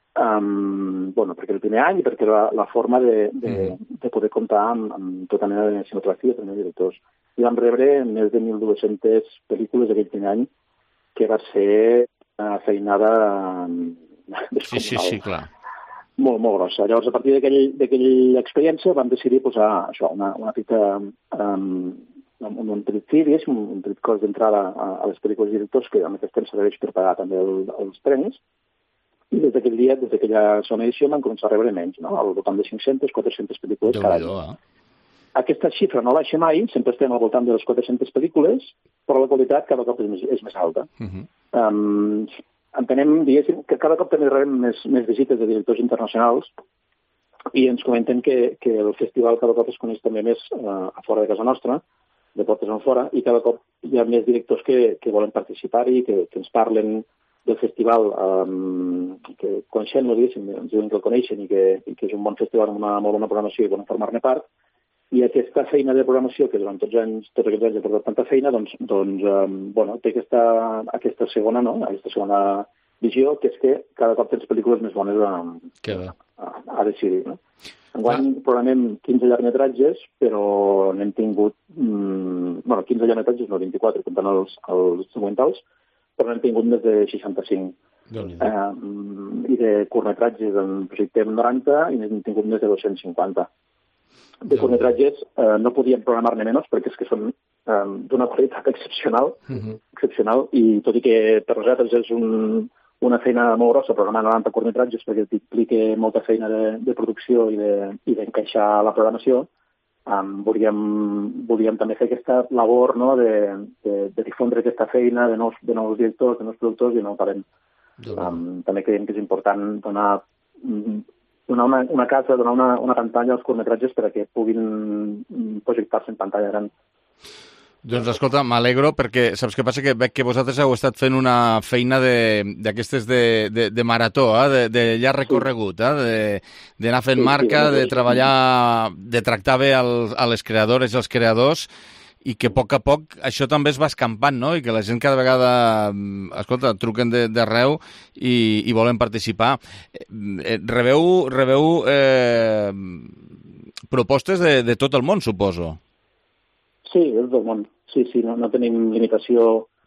um, bueno, perquè el primer any i perquè la, la forma de, de, de poder comptar amb, amb tota mena de cinematografia, també directors. I vam rebre més de mil dues-centes pel·lícules aquell primer any, que va ser una feinada sí, sí, sí, clar. Molt, molt grossa. Llavors, a partir d'aquella experiència vam decidir posar això, una, una fita um, un, un petit fi, un, un petit cost d'entrada a, a les pel·lícules directors, que al mateix temps serveix per pagar també el, els premis, i des d'aquell dia, des d'aquella segona edició, van començar a rebre menys, no? Al voltant de cinc-centes, quatre-centes pel·lícules cada any. Eh? Aquesta xifra no baixa mai, sempre estem al voltant de les quatre-centes pel·lícules, però la qualitat cada cop és més, és més alta. Uh-huh. um, entenem, diguéssim, que cada cop també rebem més, més visites de directors internacionals i ens comenten que, que el festival cada cop es coneix també més uh, a fora de casa nostra, de portes en fora, i cada cop hi ha més directors que, que volen participar-hi, que, que ens parlen del festival, um, que coneixem-lo, diguéssim, ens diuen que el coneixen i que, i que és un bon festival amb una molt bona programació i volen formar-ne part. I aquesta feina de programació, que durant tots, anys, tots aquests anys ha portat tanta feina, doncs, doncs um, bueno, té aquesta, aquesta segona, no? Aquesta segona visió, que és que cada cop tens pel·lícules més bones a, a, a decidir. No? Enguany ah. programem quinze llargmetratges, però n'hem tingut... Mm, bueno, quinze llargmetratges, no vint-i-quatre, comptant els, els següentals, però n'hem tingut més de seixanta-cinc. Eh, I de curtmetratges en projectem noranta i n'hem tingut més de dos-cents cinquanta. De curtmetratges eh, no podíem programar-ne menys perquè és que són eh, d'una qualitat excepcional, uh-huh. excepcional, i tot i que per nosaltres és un, una feina molt grossa programar noranta curtmetratges perquè t'implica molta feina de, de producció i d'encaixar de, la programació, um, volíem, volíem també fer aquesta labor, no?, de, de, de difondre aquesta feina de nous, de nous directors, de nous productors, i no ho farem. Um, també creiem que és important donar... Um, donar una, una casa, donar una, una pantalla als curtmetratges perquè puguin projectar-se en pantalla gran. Doncs escolta, m'alegro perquè saps què passa? Que veig que vosaltres heu estat fent una feina d'aquestes de, de, de, de marató, eh? de, de llarg recorregut, eh? d'anar fent sí, marca, sí, de treballar, de tractar bé el, a les creadores i els creadors, i que a poc a poc això també es va escampant, no? I que la gent cada vegada, escolta, truquen d'arreu i, i volen participar. Eh, rebeu rebeu eh, propostes de, de tot el món, suposo. Sí, és del món. Sí, sí, no, no tenim limitació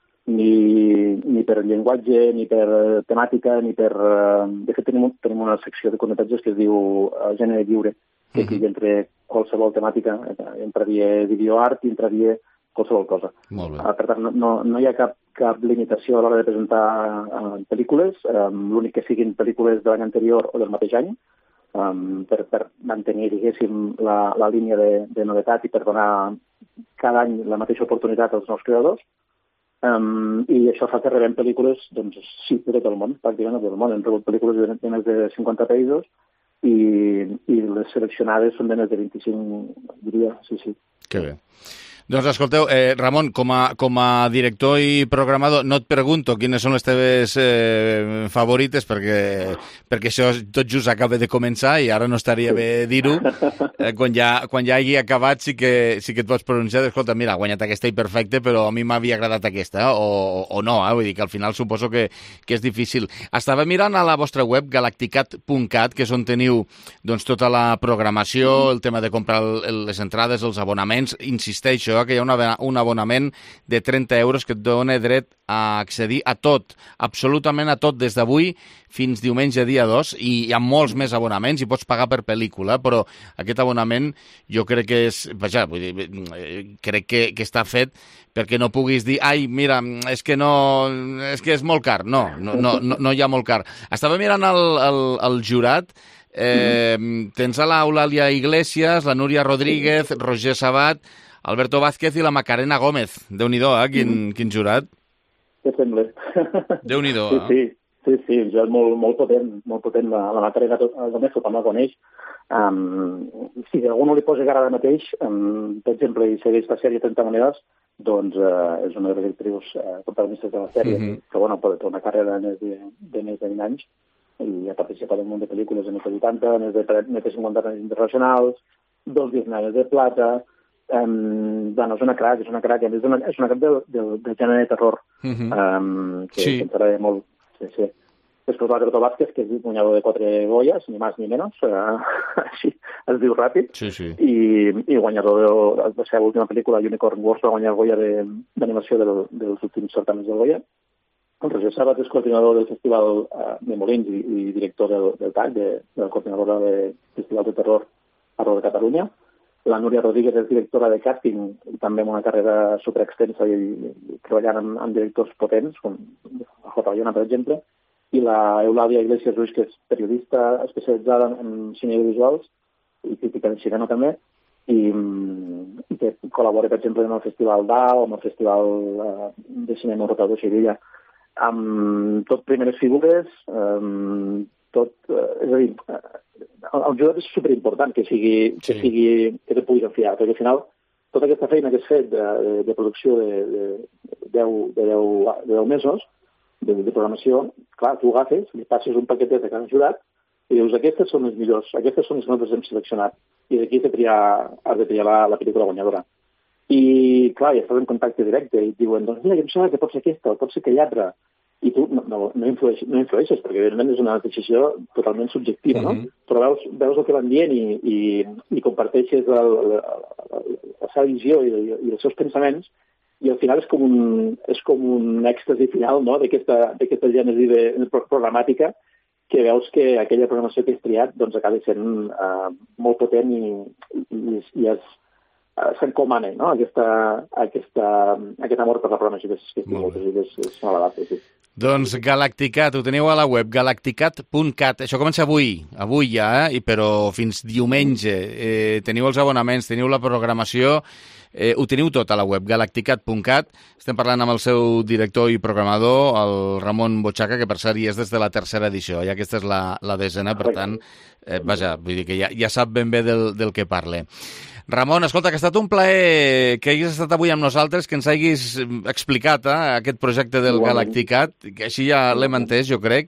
ni, ni per llenguatge, ni per temàtica, ni per... De fet, tenim, tenim una secció de curtmetratges que es diu Gènere Lliure, que aquí uh-huh. entre qualsevol temàtica, entraria videoart i entraria qualsevol cosa. Molt bé. Uh, per tant, no, no hi ha cap, cap limitació a l'hora de presentar uh, pel·lícules, um, l'únic que siguin pel·lícules de l'any anterior o del mateix any, um, per, per mantenir, diguéssim, la, la línia de, de novetat i per donar cada any la mateixa oportunitat als nous creadors. Um, I això fa que rebem pel·lícules, doncs, sí, de tot el món, pràcticament de tot el món. Hem rebut pel·lícules de, de més de cinquanta països, I, i les seleccionades són de més de vint-i-cinc, diria, sí, sí. Que bé. Doncs escolteu, eh, Ramon, com a, com a director i programador, no et pregunto quines són les teves eh, favorites, perquè, perquè això tot just acaba de començar i ara no estaria bé dir-ho. Eh, quan, ja, quan ja hagi acabat sí que, sí que et pots pronunciar, escolta, mira, ha guanyat aquesta i perfecte, però a mi m'havia agradat aquesta, eh? o, o no, eh? Vull dir que al final suposo que, que és difícil. Estava mirant a la vostra web, galacticat punt cat, que és on teniu doncs, tota la programació, el tema de comprar el, les entrades, els abonaments, insisteixo, que hi ha una, un abonament de trenta euros que et dona dret a accedir a tot, absolutament a tot, des d'avui fins diumenge dia dos, i hi ha molts més abonaments i pots pagar per pel·lícula, però aquest abonament jo crec que és, vaja, vull dir, crec que, que està fet perquè no puguis dir, ai, mira, és que no, és que és molt car. No, no, no, no, no hi ha molt car. Estava mirant el, el, el jurat. Eh, mm. Tens a l'Eulàlia Iglesias, la Núria Rodríguez, Roger Sabat, Alberto Vázquez i la Macarena Gómez. Déu-n'hi-do, eh? Quin, mm. quin jurat. Què sembla? Déu-n'hi-do, sí, eh? Sí, sí, sí, un jurat molt, molt potent, molt potent. La, la Macarena Gómez, tothom la coneix. Um, si algú no li posa cara ara mateix, um, per exemple, i segueix la sèrie trenta monedes, doncs uh, és una de les actrius uh, protagonistes de la sèrie, mm-hmm. que bueno, pot tenir una carrera de més de, de més de vint anys. i ha participat en un munt de pel·lícules en els vuitanta, més de, més de cinquanta anys internacionals, dos Disney de plata. Um, bueno, és una crac, és una crac, és una, és una crac del, del, del gènere de terror, uh-huh. um, que, sí. que ens agrada molt. Sí, sí. Després l'Alberto Vázquez, que és guanyador de quatre Goyas, ni més ni menys, uh, així es diu ràpid, sí, sí. I, i guanyador de, de la seva última pel·lícula, Unicorn Wars, va guanyar el Goya d'animació de, dels últims certaments del Goya. El Roger Sabat és coordinador del Festival uh, de Molins i, i director del, del T A C, de, de la coordinadora del Festival de Terror Arro de Catalunya. La Núria Rodríguez és directora de càsting, també amb una carrera superextensa i, i treballant amb, amb directors potents, com a J. Bayona, per exemple, i la Eulàlia Iglesias Ruiz, que és periodista especialitzada en cine audiovisuals i crítica de cinema també, i, i que col·labora, per exemple, en el Festival d'A o en el Festival uh, de Cinema Europeu de Sevilla, amb tot primeres figures, um, tot, uh, és a dir, uh, el jurat és superimportant que sigui, sí. que sigui, que te puguis enfiar, perquè al final tota aquesta feina que has fet de, de, de producció de, de, deu, de, deu, de deu mesos de, de programació, clar, tu agafes, li passes un paquetet a cada jurat i dius, aquestes són les millors, aquestes són les que nosaltres hem seleccionat, i d'aquí has de triar, has de triar la, la pel·lícula guanyadora. I, clar, ja estàs en contacte directe i et diuen, doncs mira, que em sembla que pot ser aquesta o pot ser aquella altra. I tu no, no, no, influeixes, no influeixes, perquè evidentment és una decisió totalment subjectiva, no? Mm-hmm. Però veus, veus el que van dient i, i, i comparteixes el, el, el, la seva visió i, i els seus pensaments, i al final és com un, és com un èxtasi final, no?, d'aquesta gènesi de, de programàtica, que veus que aquella programació que has triat doncs, acaba sent uh, molt potent i, i, i es, uh, s'encomana, no?, aquesta, aquesta, aquest amor per la programació que és, que és, és, és una vegada, sí. Doncs Galacticat, ho teniu a la web, galacticat punt cat. Això comença avui, avui ja, eh? però fins diumenge. Eh, teniu els abonaments, teniu la programació, eh, ho teniu tot a la web, galacticat punt cat. Estem parlant amb el seu director i programador, el Ramon Bochaca, que per cert hi és des de la tercera edició, ja aquesta és la, la desena, per tant, eh, vaja, vull dir que ja, ja sap ben bé del, del que parle. Ramon, escolta, que ha estat un plaer que hagis estat avui amb nosaltres, que ens hagis explicat eh, aquest projecte del Galacticat, que així ja l'hem entès, jo crec,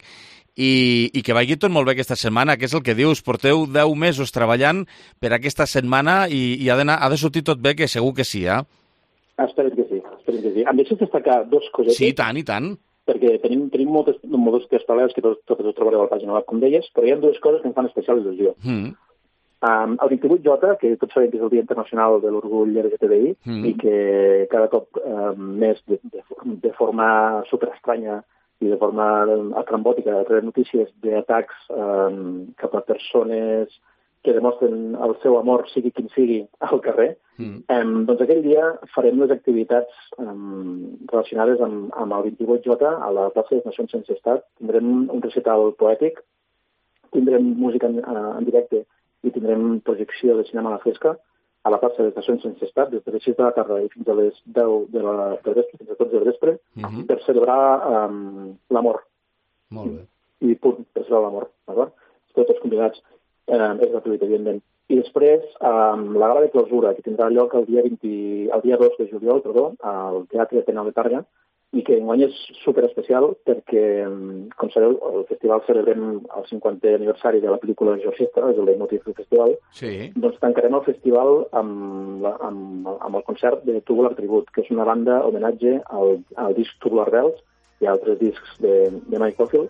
i, i que vagi tot molt bé aquesta setmana, que és el que dius, porteu deu mesos treballant per aquesta setmana i, i ha, ha de sortir tot bé, que segur que sí, eh? Esperem que sí, esperem que sí. Em deixes destacar dos cosetes? Sí, tant i tant. Perquè tenim, tenim moltes, moltes paral·leles que tots, tots els trobareu a la pàgina web, com deies, però hi ha dues coses que em fan especial il·lusió. Mm. Um, el vint-i-vuit J, que tots sabem que és el Dia Internacional de l'Orgull L G T B I, mm. i que cada cop um, més de, de, de forma superestranya i de forma estrambòtica rebem notícies d'atacs um, cap a persones que demostren el seu amor, sigui quin sigui, al carrer, mm. um, doncs aquell dia farem les activitats um, relacionades amb, amb el vint-i-vuit J a la plaça de les Nacions Sense Estat. Tindrem un recital poètic, tindrem música en, en directe i tindrem projecció de cinema a la fresca a la plaça de les Nacions Sense Estat des de les sis de la tarda i fins a les deu de la vespre, fins a dotze de vespre, uh-huh. per celebrar um, l'amor. Molt bé. I punt, per celebrar l'amor. D'acord? Tots els convidats, eh, és gratuït, evidentment. I després, um, la gala de clausura, que tindrà lloc el dia, vint, el dia dos de juliol, perdó, al Teatre Ateneu de Tàrrega, i que enguany és superespecial perquè, com sabeu, el festival celebrem el cinquantè aniversari de la pel·lícula Exorcista, és el leitmotiv del festival, sí. Doncs tancarem el festival amb, la, amb, amb el concert de Tubular Tribute, que és una banda homenatge al, al disc Tubular Bells i altres discs de, de Mike Oldfield,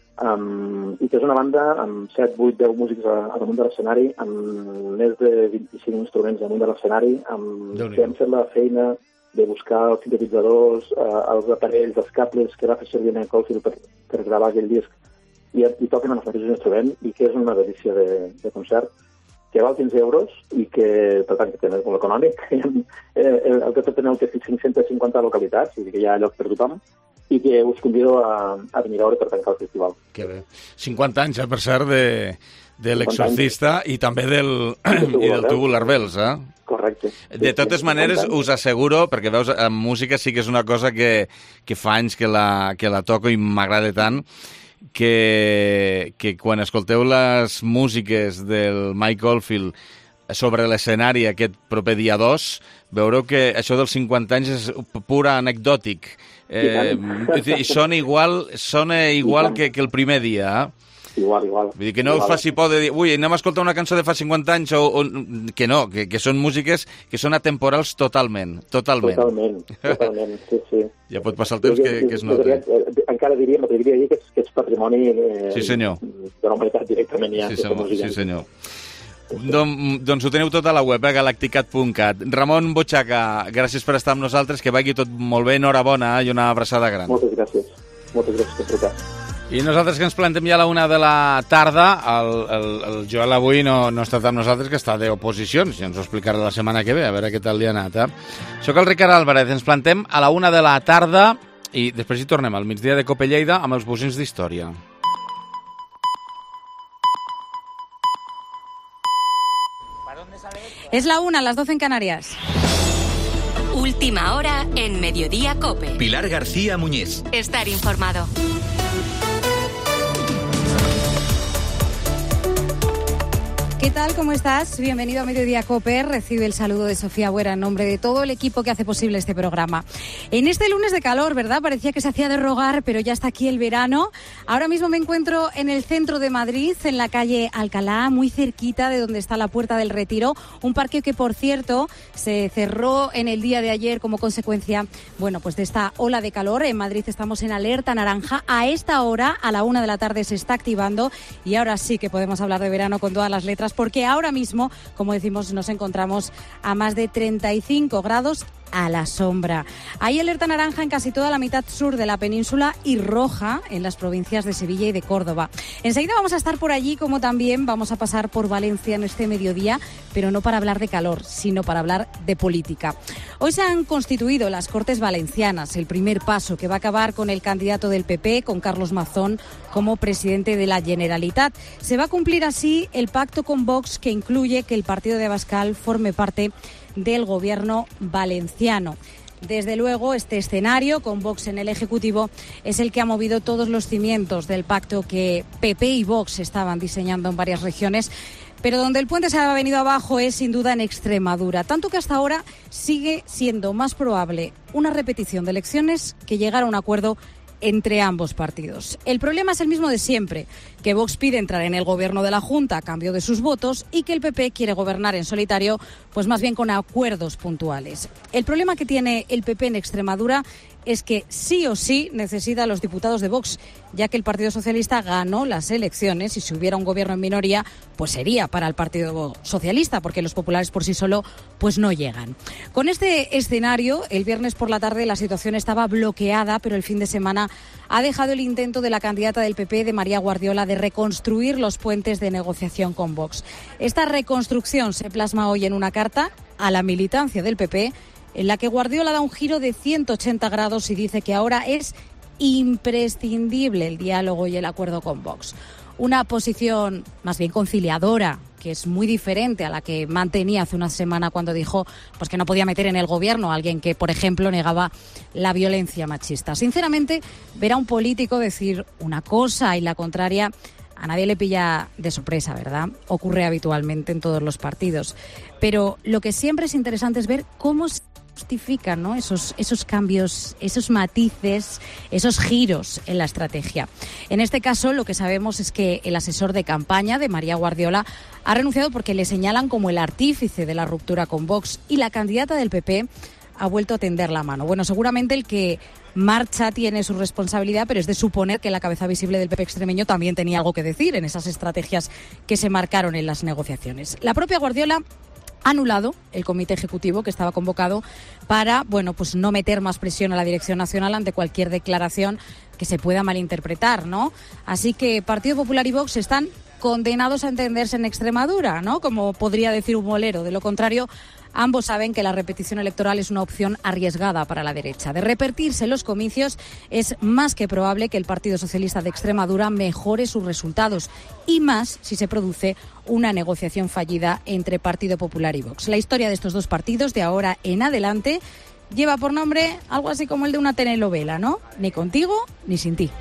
um, i que és una banda amb set, vuit, deu músics a, a damunt de l'escenari, amb més de vint-i-cinc instruments damunt de l'escenari, amb que hem fet la feina de buscar els sintetitzadors, eh, els aparells, els cables que va fer servir en Caulfield per, per gravar aquell disc, i, i toquen amb els mateixos instruments, i que és una delícia de, de concert, que val quinze euros, i que, per tant, que té molt econòmic. eh, el que teniu té cinc-centes cinquanta localitats, és a dir, que hi ha lloc per tothom, i que us convido a, a venir a veure per tancar el festival. Que bé. cinquanta anys, eh, per cert, de, de l'Exorcista i també del, i del Tubular Bells, eh? Correcte. De totes maneres, us asseguro, perquè veus, en música sí que és una cosa que, que fa anys que la, que la toco i m'agrada tant, que, que quan escolteu les músiques del Mike Oldfield sobre l'escenari aquest proper dia dos, veureu que això dels cinquanta anys és pura anecdòtic. Eh, I sona igual, sona igual que, que el primer dia, eh? Igual, igual. Vull dir que no igual. Us faci por de dir, ui, anem a escoltar una cançó de fa cinquanta anys, o, o que no, que, que són músiques que són atemporals totalment, totalment. Totalment, totalment, sí, sí. Ja pot passar el temps que, que es nota. Encara diria, m'atreviria a dir que és, que és patrimoni eh, sí, senyor. de la humanitat directament ja. Sí, senyor. Sí, senyor. Don, doncs ho teniu tot a la web, eh, galacticat punt cat. Ramon Botxaca, gràcies per estar amb nosaltres, que vagi tot molt bé, enhorabona i una abraçada gran. Moltes gràcies, moltes gràcies per trucar. I nosaltres que ens plantem ja a la una de la tarda, el, el, el Joel avui no, no ha estat amb nosaltres, que està d'oposicions, ja ens ho explicarà la setmana que ve, a veure què tal li ha anat. Eh? Soc el Ricard Álvarez, ens plantem a la una de la tarda i després hi tornem al migdia de Cope Lleida amb els bocins d'història. Es la una, las doce en Canarias. Última hora en Mediodía Cope. Pilar García Muñiz. Estar informado. ¿Qué tal? ¿Cómo estás? Bienvenido a Mediodía Cope. Recibe el saludo de Sofía Buera en nombre de todo el equipo que hace posible este programa. En este lunes de calor, ¿verdad? Parecía que se hacía de rogar, pero ya está aquí el verano. Ahora mismo me encuentro en el centro de Madrid, en la calle Alcalá, muy cerquita de donde está la Puerta del Retiro. Un parque que, por cierto, se cerró en el día de ayer como consecuencia, bueno, pues de esta ola de calor. En Madrid estamos en alerta naranja. A esta hora, a la una de la tarde, se está activando y ahora sí que podemos hablar de verano con todas las letras, porque ahora mismo, como decimos, nos encontramos a más de treinta y cinco grados a la sombra. Hay alerta naranja en casi toda la mitad sur de la península y roja en las provincias de Sevilla y de Córdoba. Enseguida vamos a estar por allí, como también vamos a pasar por Valencia en este mediodía, pero no para hablar de calor, sino para hablar de política. Hoy se han constituido las Cortes Valencianas, el primer paso que va a acabar con el candidato del P P, con Carlos Mazón, como presidente de la Generalitat. Se va a cumplir así el pacto con Vox, que incluye que el partido de Abascal forme parte del gobierno valenciano. Desde luego, este escenario, con Vox en el Ejecutivo, es el que ha movido todos los cimientos del pacto que P P y Vox estaban diseñando en varias regiones, pero donde el puente se ha venido abajo es sin duda en Extremadura, tanto que hasta ahora sigue siendo más probable una repetición de elecciones que llegar a un acuerdo entre ambos partidos. El problema es el mismo de siempre, que Vox pide entrar en el gobierno de la Junta a cambio de sus votos y que el P P quiere gobernar en solitario, pues más bien con acuerdos puntuales. El problema que tiene el P P en Extremadura es que sí o sí necesita a los diputados de Vox, ya que el Partido Socialista ganó las elecciones y si hubiera un gobierno en minoría, pues sería para el Partido Socialista, porque los populares por sí solo pues no llegan. Con este escenario, el viernes por la tarde la situación estaba bloqueada, pero el fin de semana ha dejado el intento de la candidata del P P, de María Guardiola, de reconstruir los puentes de negociación con Vox. Esta reconstrucción se plasma hoy en una carta a la militancia del P P, en la que Guardiola da un giro de ciento ochenta grados y dice que ahora es imprescindible el diálogo y el acuerdo con Vox. Una posición más bien conciliadora, que es muy diferente a la que mantenía hace una semana cuando dijo pues que no podía meter en el gobierno a alguien que, por ejemplo, negaba la violencia machista. Sinceramente, ver a un político decir una cosa y la contraria a nadie le pilla de sorpresa, ¿verdad? Ocurre habitualmente en todos los partidos. Pero lo que siempre es interesante es ver cómo se justifican, ¿no? esos, esos cambios, esos matices, esos giros en la estrategia. En este caso, lo que sabemos es que el asesor de campaña de María Guardiola ha renunciado porque le señalan como el artífice de la ruptura con Vox y la candidata del P P ha vuelto a tender la mano. Bueno, seguramente el que marcha tiene su responsabilidad, pero es de suponer que la cabeza visible del P P extremeño también tenía algo que decir en esas estrategias que se marcaron en las negociaciones. La propia Guardiola ha anulado el comité ejecutivo que estaba convocado para, bueno, pues no meter más presión a la Dirección Nacional ante cualquier declaración que se pueda malinterpretar, ¿no? Así que Partido Popular y Vox están condenados a entenderse en Extremadura, ¿no? Como podría decir un bolero. De lo contrario, ambos saben que la repetición electoral es una opción arriesgada para la derecha. De repetirse los comicios, es más que probable que el Partido Socialista de Extremadura mejore sus resultados, y más si se produce una negociación fallida entre Partido Popular y Vox. La historia de estos dos partidos, de ahora en adelante, lleva por nombre algo así como el de una telenovela, ¿no? Ni contigo ni sin ti.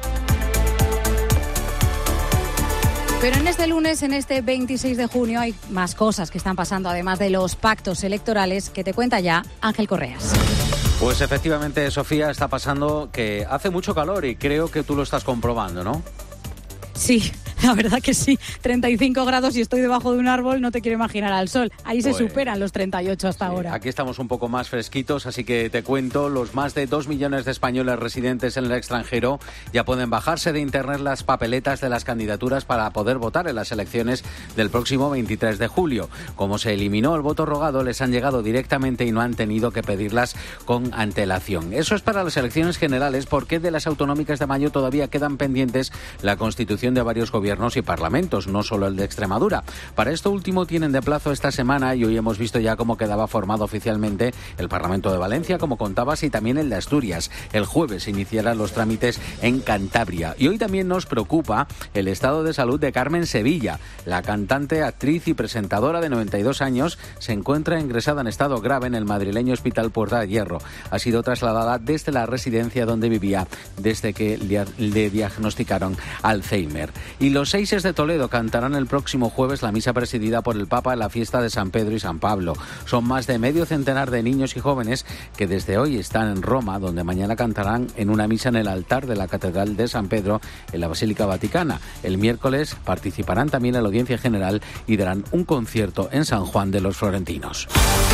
Pero en este lunes, en este veintiséis de junio, hay más cosas que están pasando, además de los pactos electorales, que te cuenta ya Ángel Correas. Pues efectivamente, Sofía, está pasando que hace mucho calor y creo que tú lo estás comprobando, ¿no? Sí, La verdad que sí, treinta y cinco grados y estoy debajo de un árbol, no te quiero imaginar al sol. Ahí pues, se superan los treinta y ocho hasta sí, ahora. Aquí estamos un poco más fresquitos, así que te cuento, los más de dos millones de españoles residentes en el extranjero ya pueden bajarse de internet las papeletas de las candidaturas para poder votar en las elecciones del próximo veintitrés de julio. Como se eliminó el voto rogado, les han llegado directamente y no han tenido que pedirlas con antelación. Eso es para las elecciones generales, porque de las autonómicas de mayo todavía quedan pendientes la constitución de varios gobiernos y parlamentos, no solo el de Extremadura. Para esto último tienen de plazo esta semana y hoy hemos visto ya cómo quedaba formado oficialmente el Parlamento de Valencia, como contabas, y también el de Asturias. El jueves iniciarán los trámites en Cantabria. Y hoy también nos preocupa el estado de salud de Carmen Sevilla. La cantante, actriz y presentadora de noventa y dos años se encuentra ingresada en estado grave en el madrileño Hospital Puerta de Hierro. Ha sido trasladada desde la residencia donde vivía desde que le diagnosticaron Alzheimer. Y los seises de Toledo cantarán el próximo jueves la misa presidida por el Papa en la fiesta de San Pedro y San Pablo. Son más de medio centenar de niños y jóvenes que desde hoy están en Roma, donde mañana cantarán en una misa en el altar de la Catedral de San Pedro en la Basílica Vaticana. El miércoles participarán también en la audiencia general y darán un concierto en San Juan de los Florentinos.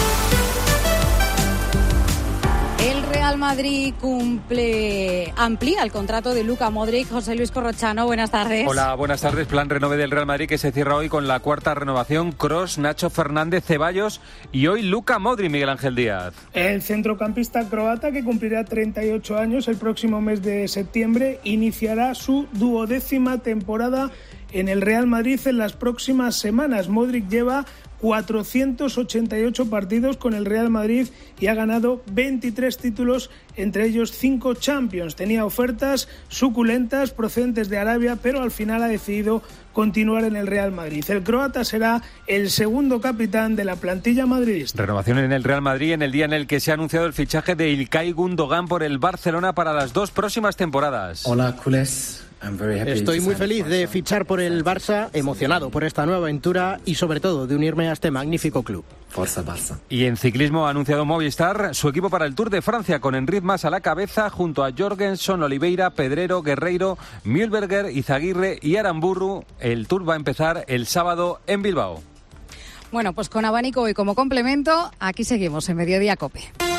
El Real Madrid cumple, amplía el contrato de Luka Modric. José Luis Corrochano, buenas tardes. Hola, buenas tardes. Plan renove del Real Madrid que se cierra hoy con la cuarta renovación. Kroos, Nacho Fernández, Ceballos y hoy Luka Modric, Miguel Ángel Díaz. El centrocampista croata, que cumplirá treinta y ocho años el próximo mes de septiembre, iniciará su duodécima temporada en el Real Madrid en las próximas semanas. Modric lleva cuatrocientos ochenta y ocho partidos con el Real Madrid y ha ganado veintitrés títulos, entre ellos cinco Champions. Tenía ofertas suculentas procedentes de Arabia, pero al final ha decidido continuar en el Real Madrid. El croata será el segundo capitán de la plantilla madridista. Renovación en el Real Madrid en el día en el que se ha anunciado el fichaje de Ilkay Gundogan por el Barcelona para las dos próximas temporadas. Hola, culés. Estoy muy feliz de fichar por el Barça, emocionado por esta nueva aventura y sobre todo de unirme a este magnífico club. Forza Barça. Y en ciclismo ha anunciado Movistar su equipo para el Tour de Francia, con Enric Mas a la cabeza junto a Jorgenson, Oliveira, Pedrero, Guerreiro, Mühlberger, Izaguirre y Aramburu. El Tour va a empezar el sábado en Bilbao. Bueno, pues con abanico y como complemento, aquí seguimos en Mediodía COPE.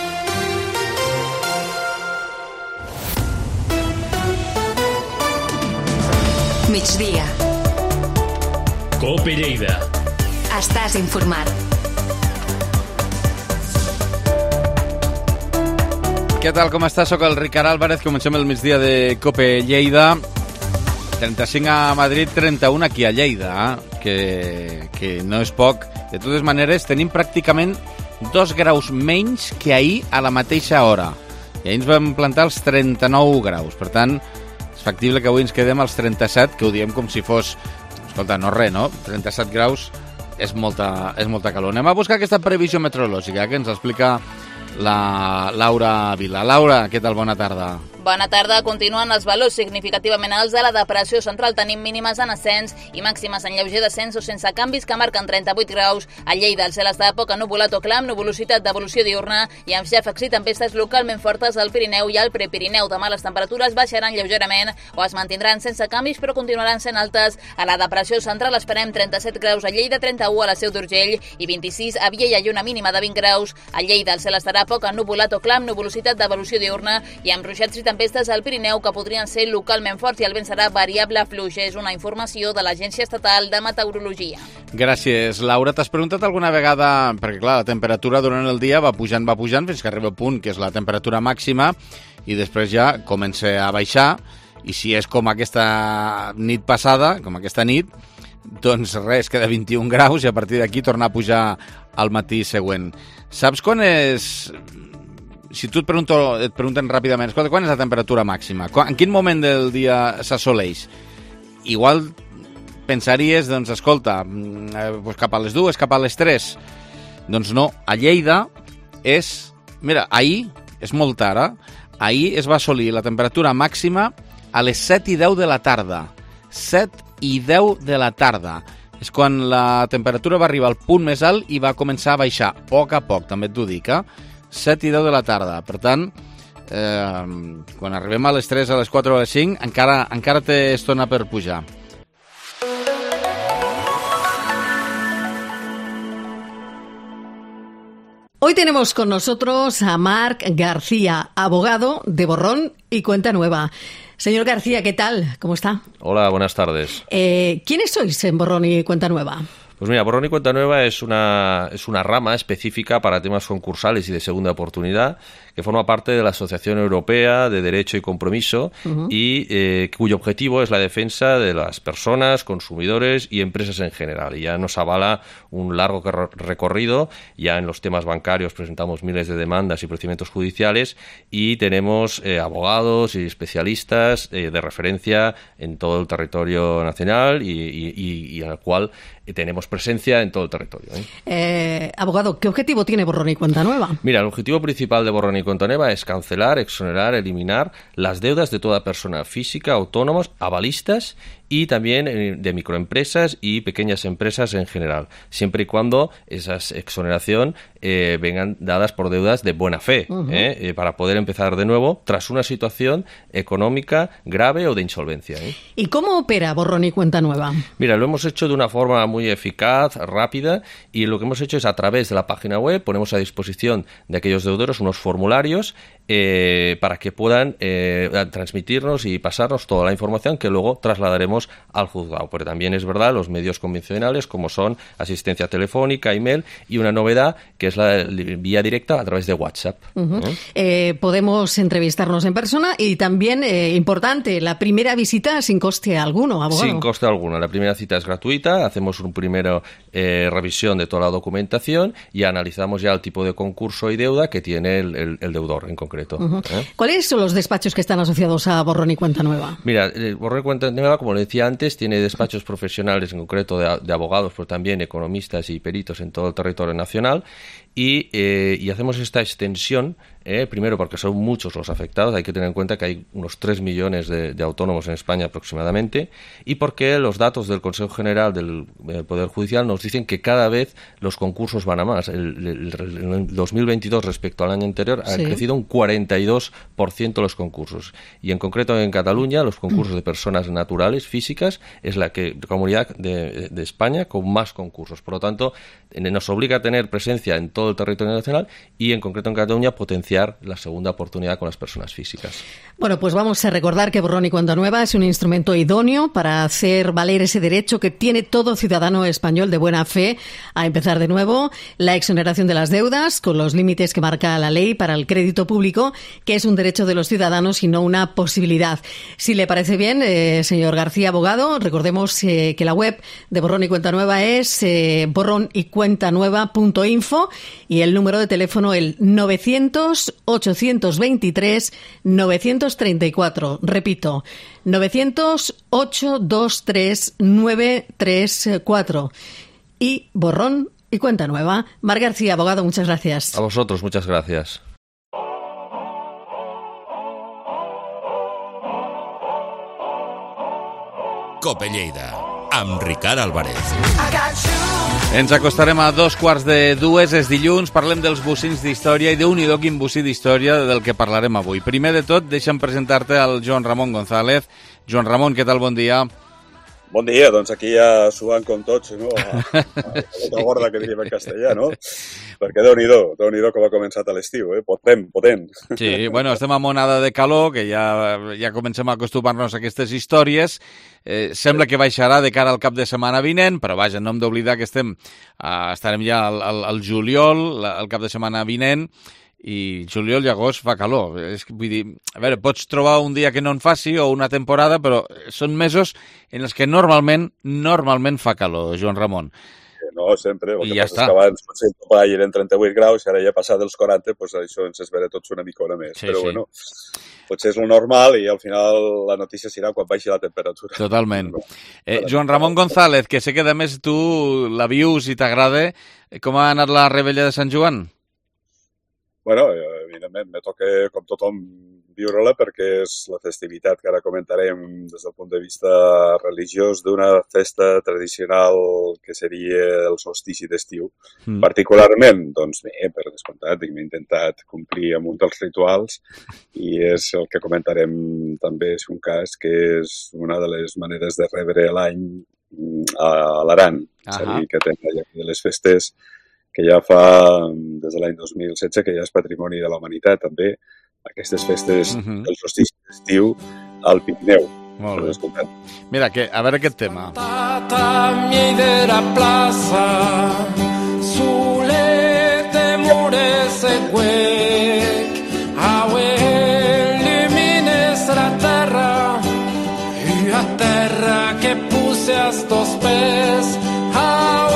Migdia. COPE Lleida. Estàs informat. Què tal, com estàs? Soc el Ricard Álvarez, comencem el migdia de COPE Lleida. trenta-cinc a Madrid, trenta-un aquí a Lleida, eh? que, que no és poc. De totes maneres, tenim pràcticament dos graus menys que ahir a la mateixa hora. I ahir ens vam plantar els trenta-nou graus, per tant, factible que avui ens quedem als trenta-set, que ho diem com si fos... Escolta, no res, no? trenta-set graus és molta, és molta calor. Anem a buscar aquesta previsió meteorològica que ens explica la Laura Vila. Laura, què tal? Bona tarda. Bona tarda. Continuen els valors significativament alts de la depressió central. Tenim mínimes en ascens i màximes en lleuger descens o sense canvis que marquen trenta-vuit graus. A Lleida el cel està de poc ennuvolat o clar, amb nuvolositat d'evolució diürna i amb xàfecs i tempestes localment fortes al Pirineu i al Prepirineu. Demà les temperatures baixaran lleugerament o es mantindran sense canvis, però continuaran sent altes. A la depressió central esperem trenta-set graus a Lleida, trenta-u a la Seu d'Urgell i vint-i-sis a Viella i una mínima de vint graus. A Lleida el cel estarà poc ennuvolat o clar, amb nuvolositat d'evolució diürna i amb ruixats i tempestes al Pirineu que podrien ser localment forts i el vent serà variable fluix. És una informació de l'Agència Estatal de Meteorologia. Gràcies, Laura. T'has preguntat alguna vegada, perquè clar, la temperatura durant el dia va pujant, va pujant, fins que arriba a punt, que és la temperatura màxima, i després ja comença a baixar, i si és com aquesta nit passada, com aquesta nit, doncs res, queda vint-i-un graus i a partir d'aquí tornar a pujar al matí següent. Saps quan és... Si tu et, pregunto, et pregunten ràpidament, escolta, quan és la temperatura màxima? En quin moment del dia s'assoleix? Igual pensaries, doncs, escolta, doncs cap a les dues, cap a les tres. Doncs no, a Lleida és... Mira, ahir, és molt tard, eh? Ahir es va assolir la temperatura màxima a les set i deu de la tarda. set i deu de la tarda. És quan la temperatura va arribar al punt més alt i va començar a baixar, a poc a poc, també t'ho dic, eh? set i deu de la tarda. Per tant, eh, quan arribem a les tres, a les quatre o a les cinc, encara, encara té estona per pujar. Hoy tenemos con nosotros a Marc García, abogado de Borrón y Cuenta Nueva. Señor García, ¿qué tal? ¿Cómo está? Hola, buenas tardes. Eh, ¿Quiénes sois en Borrón y Cuenta Nueva? Pues mira, Borrón y Cuenta Nueva es una, es una rama específica para temas concursales y de segunda oportunidad que forma parte de la Asociación Europea de Derecho y Compromiso uh-huh. y eh, cuyo objetivo es la defensa de las personas, consumidores y empresas en general. Y ya nos avala un largo recorrido, ya en los temas bancarios presentamos miles de demandas y procedimientos judiciales y tenemos eh, abogados y especialistas eh, de referencia en todo el territorio nacional y, y, y, y en el cual tenemos presencia en todo el territorio. ¿eh? Eh, abogado, ¿qué objetivo tiene Borrón y Cuenta Nueva? Mira, el objetivo principal de Borrón y Cuenta Nueva es cancelar, exonerar, eliminar las deudas de toda persona física, autónomos, avalistas y también de microempresas y pequeñas empresas en general, siempre y cuando esas exoneración eh, vengan dadas por deudas de buena fe, uh-huh. ¿eh? Eh, para poder empezar de nuevo tras una situación económica grave o de insolvencia. ¿eh? ¿Y cómo opera Borrón y Cuenta Nueva? Mira, lo hemos hecho de una forma muy eficaz, rápida, y lo que hemos hecho es a través de la página web ponemos a disposición de aquellos deudores unos formularios eh, para que puedan eh, transmitirnos y pasarnos toda la información que luego trasladaremos al juzgado. Pero también es verdad los medios convencionales como son asistencia telefónica, email y una novedad que es la vía directa a través de WhatsApp. Uh-huh. ¿Eh? Eh, podemos entrevistarnos en persona y también, eh, importante, la primera visita sin coste alguno, abogado. Sin coste alguno. La primera cita es gratuita, hacemos una primera eh, revisión de toda la documentación y analizamos ya el tipo de concurso y deuda que tiene el, el, el deudor en concreto. Uh-huh. ¿Eh? ¿Cuáles son los despachos que están asociados a Borrón y Cuenta Nueva? Mira, eh, Borrón y Cuenta Nueva, como le decía antes, tiene despachos profesionales en concreto de, de abogados, pero también economistas y peritos en todo el territorio nacional y, eh, y hacemos esta extensión, eh, primero porque son muchos los afectados, hay que tener en cuenta que hay unos tres millones de, de autónomos en España aproximadamente, y porque los datos del Consejo General del, del Poder Judicial nos dicen que cada vez los concursos van a más. El, el, el dos mil veintidós respecto al año anterior han sí. crecido un cuarenta y dos por ciento los concursos, y en concreto en Cataluña los concursos de personas naturales, físicas, es la que comunidad de, de España con más concursos. Por lo tanto, nos obliga a tener presencia en todo el territorio nacional y en concreto en Cataluña potenciar la segunda oportunidad con las personas físicas. Bueno, pues vamos a recordar que Borrón y Cuenta Nueva es un instrumento idóneo para hacer valer ese derecho que tiene todo ciudadano español de buena fe a empezar de nuevo, la exoneración de las deudas con los límites que marca la ley para el crédito público, que es un derecho de los ciudadanos y no una posibilidad. Si le parece bien, eh, señor García, abogado, recordemos eh, que la web de Borrón y Cuenta Nueva es eh, borrón y cuenta nueva punto info y el número de teléfono el novecientos, ochocientos veintitrés, novecientos treinta y cuatro. Repito, novecientos, ochocientos veintitrés, novecientos treinta y cuatro. Y Borrón y Cuenta Nueva. Marc García, abogado, muchas gracias. A vosotros, muchas gracias. Cope Lleida, amb Ricard Álvarez. Ens acostarem a dos quarts de dues, és dilluns, parlem dels bocins d'història i déu-n'hi-do quin bocí d'història del que parlarem avui. Primer de tot, deixa'm presentar-te al Joan Ramon González. Joan Ramon, què tal? Bon dia. Bon dia, doncs aquí ja suant com tots, no? A, a la gorda que diríem en castellà, no? Perquè déu-n'hi-do, déu-n'hi-do com ha començat a l'estiu, eh? Potent, potent. Sí, bueno, estem en onada de calor, que ja, ja comencem a acostumar-nos a aquestes històries. Eh, sembla que baixarà de cara al cap de setmana vinent, però vaja, no hem d'oblidar que estem, uh, estarem ja al, al, al juliol, al cap de setmana vinent, i juliol i agost fa calor. És, vull dir, a veure, pots trobar un dia que no en faci o una temporada, però són mesos en els que normalment normalment fa calor, Joan Ramon. No, sempre. El I que ja passa està. és que abans potser el topall eren trenta-vuit graus i ara ja passat dels quaranta, doncs això ens espera tots una micona més. Sí, però sí. bueno, potser és lo normal i al final la notícia serà quan baixi la temperatura. Totalment. Eh, Joan Ramon González, que sé que a més tu la vius i t'agrada, com ha anat la rebella de Sant Joan? Bueno, evidentment, me toca, com tothom, viure-la perquè és la festivitat que ara comentarem des del punt de vista religiós d'una festa tradicional que seria el solstici d'estiu. Mm. Particularment, doncs bé, per descomptat, hem intentat complir amb un dels rituals i és el que comentarem també, és un cas que és una de les maneres de rebre l'any a l'Aran. És a dir, que tenen allà les festes que ja fa, des de l'any dos mil setze, que ja és patrimoni de la humanitat, també, aquestes festes Mhm. del solstici d'estiu al Pirineu. Molt bé. Escoltant. Mira, que, a veure aquest tema. miei della plaza sulle temore segue a illumines la terra y a terra que puse a estos pes a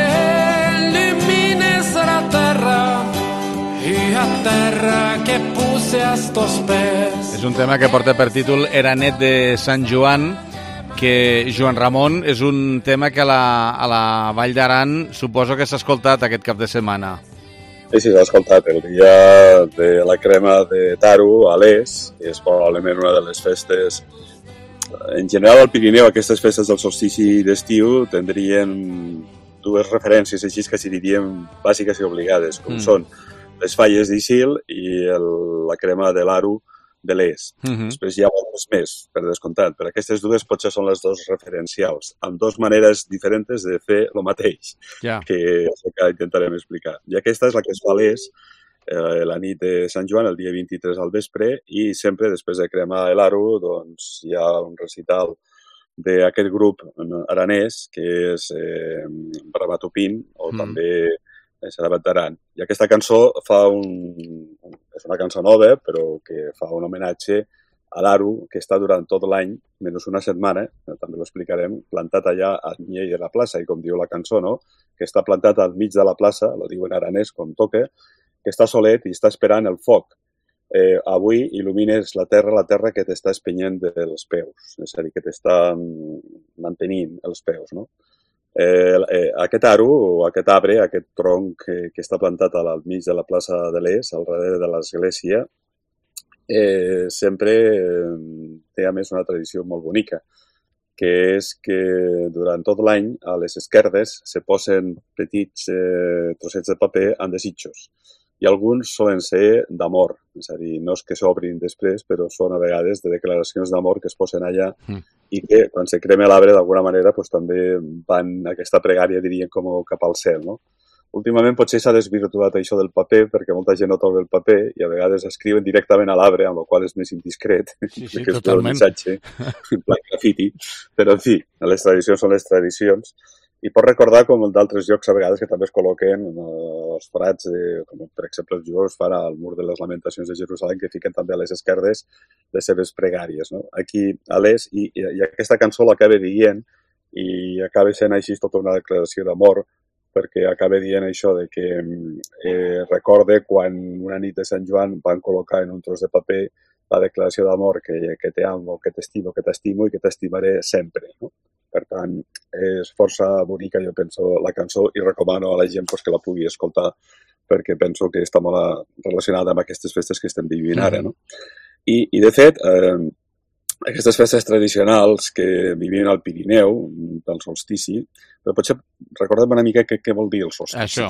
illumines la terra y a terra que puse a estos pes. És un tema que porta per títol Era net de Sant Joan, que Joan Ramon és un tema que a la, a la Vall d'Aran suposo que s'ha escoltat aquest cap de setmana. Sí, sí, s'ha escoltat el dia de la crema de Taro a l'Es, que és probablement una de les festes. En general, al Pirineu, aquestes festes del solstici d'estiu tindrien dues referències així que si diríem bàsiques i obligades, com Mm. són les falles d'Isil i el, la crema de l'Aro de l'Es. Mhm. Després hi ha moltes més, per descomptat, però aquestes dues potser són les dues referencials, amb dues maneres diferents de fer el mateix, Ja. que és el que intentarem explicar. I aquesta és la que es fa a l'Es, eh, la nit de Sant Joan, el dia vint-i-tres al vespre, i sempre després de cremar l'Aro doncs, hi ha un recital d'aquest grup aranès, que és eh, Ramatupin, o Mm. també Sarabat d'Aran. I aquesta cançó fa un, és una cançó nova, però que fa un homenatge a l'Aro, que està durant tot l'any, menys una setmana, també ho explicarem, plantat allà al mig de la plaça, i com diu la cançó, no? Que està plantat al mig de la plaça, lo diuen aranès, com toca, que està solet i està esperant el foc. Eh, avui il·lumines la terra, la terra que t'està espenyent dels peus, és a dir, que t'està mantenint els peus, no? Eh, eh, aquest aro, o aquest arbre, aquest tronc que, que està plantat al mig de la plaça de l'Es, al darrere de l'església, eh, sempre eh, té a més una tradició molt bonica, que és que durant tot l'any a les esquerdes se posen petits eh, trossets de paper amb desitjos. I alguns solen ser d'amor, és a dir, no és que s'obrin després, però són a vegades de declaracions d'amor que es posen allà Mm. i que quan se crema l'arbre d'alguna manera pues, també van aquesta pregària, diríem, com cap al cel, no? Últimament potser s'ha desvirtuat això del paper perquè molta gent no troba el paper i a vegades escriuen directament a l'arbre, amb la qual és més indiscret, Sí, sí, que és totalment. un missatge en plan grafiti, però en fi, les tradicions són les tradicions. I pots recordar com d'altres llocs a vegades que també es col·loquen els forats, de, com per exemple els jueus fan al mur de les lamentacions de Jerusalem, que fiquen també a les esquerdes les seves pregàries, no? Aquí a l'Es, i, i, i aquesta cançó l'acaba dient, i acaba sent així tota una declaració d'amor, perquè acaba dient això de que eh, recorde quan una nit de Sant Joan van col·locar en un tros de paper la declaració d'amor que, que te amo, que t'estimo, que t'estimo i que t'estimaré sempre, no? Per tant, és força bonica, jo penso, la cançó, i recomano a la gent pues, que la pugui escoltar perquè penso que està molt relacionada amb aquestes festes que estem vivint ara, no? I, i de fet, eh, aquestes festes tradicionals que vivim al Pirineu, del solstici, però potser recordem una mica què, què vol dir el solstici. Això.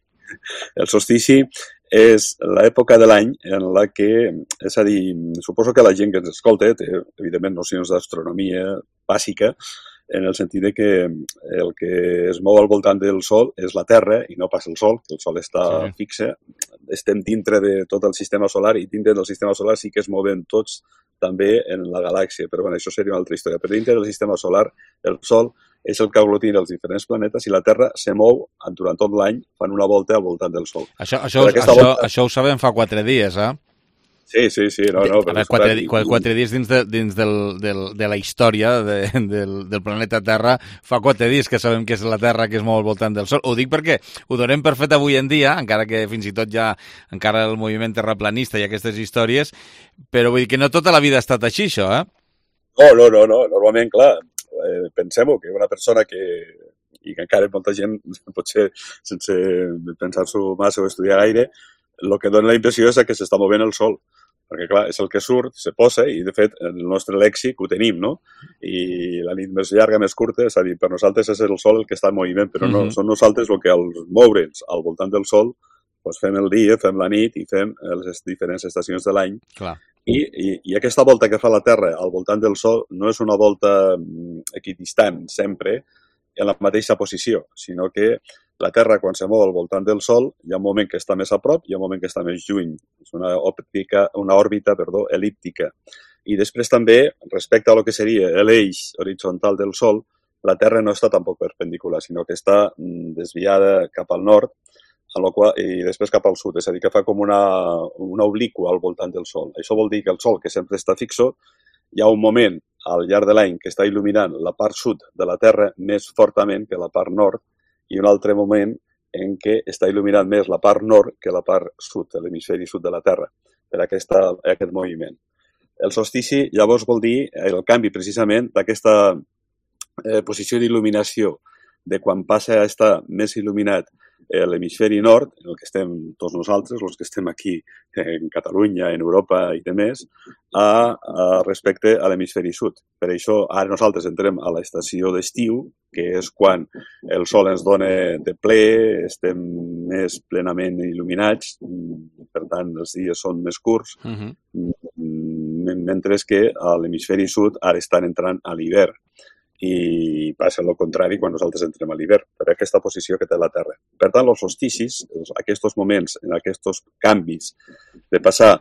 El solstici és l'època de l'any en la que, és a dir, suposo que la gent que ens escolta té, evidentment, nocions d'astronomia bàsica, en el sentit de que el que es mou al voltant del Sol és la Terra i no pas el Sol, que el Sol està Sí. fixe. Estem dintre de tot el sistema solar i dintre del sistema solar sí que es moven tots també en la galàxia, però bueno, això seria una altra història. Però dintre del sistema solar, el Sol és el que aglutina els diferents planetes i la Terra se mou durant tot l'any, fan una volta al voltant del Sol. Això, això, Per us- aquesta això, volta- això ho sabem fa quatre dies, eh? Sí, sí, sí, no, no. A veure, quatre, di- quatre, quatre dies dins, de, dins del, del, de la història de, del, del planeta Terra, fa quatre dies que sabem que és la Terra que es mou al voltant del Sol. Ho dic perquè ho donem per fet avui en dia, encara que fins i tot ja encara el moviment terraplanista i aquestes històries, però vull dir que no tota la vida ha estat així, això, eh? No, no, no, no. Normalment, clar, eh, pensem-ho, que una persona que, i que encara molta gent, potser sense pensar-s'ho massa o estudiar gaire, el que dona la impressió és que s'està movent el Sol. Perquè, clar, és el que surt, se posa, i, de fet, en el nostre lèxic ho tenim, no? I la nit més llarga, més curta, és a dir, per nosaltres és el Sol el que està en moviment, però no, Mhm. són nosaltres el que al moure'ns al voltant del Sol, doncs fem el dia, fem la nit i fem les diferents estacions de l'any. Clar. I, i, I aquesta volta que fa la Terra al voltant del Sol no és una volta mm, equidistant sempre en la mateixa posició, sinó que La Terra, quan se mou al voltant del Sol, hi ha un moment que està més a prop i hi ha un moment que està més lluny. És una, òptica, una òrbita perdó, el·líptica. I després també, respecte a lo que seria l'eix horitzontal del Sol, la Terra no està tampoc perpendicular, sinó que està desviada cap al nord en lo qual, i després cap al sud, és a dir, que fa com una, una obliqua al voltant del Sol. Això vol dir que el Sol, que sempre està fixo, hi ha un moment al llarg de l'any que està il·luminant la part sud de la Terra més fortament que la part nord i un altre moment en què està il·luminant més la part nord que la part sud, l'hemisferi sud de la Terra, per aquesta, aquest moviment. El solstici llavors vol dir el canvi precisament d'aquesta eh, posició d'il·luminació, de quan passa a estar més il·luminat l'hemisferi nord, en el que estem tots nosaltres, els que estem aquí en Catalunya, en Europa i demés, a, a respecte a l'hemisferi sud. Per això ara nosaltres entrem a l'estació d'estiu, que és quan el sol ens dona de ple, estem més plenament il·luminats, per tant els dies són més curts, uh-huh. mentre que a l'hemisferi sud ara estan entrant a l'hivern. I passa el contrari quan nosaltres entrem a l'hivern, per aquesta posició que té la Terra. Per tant, els solsticis, aquests moments, en aquests canvis de passar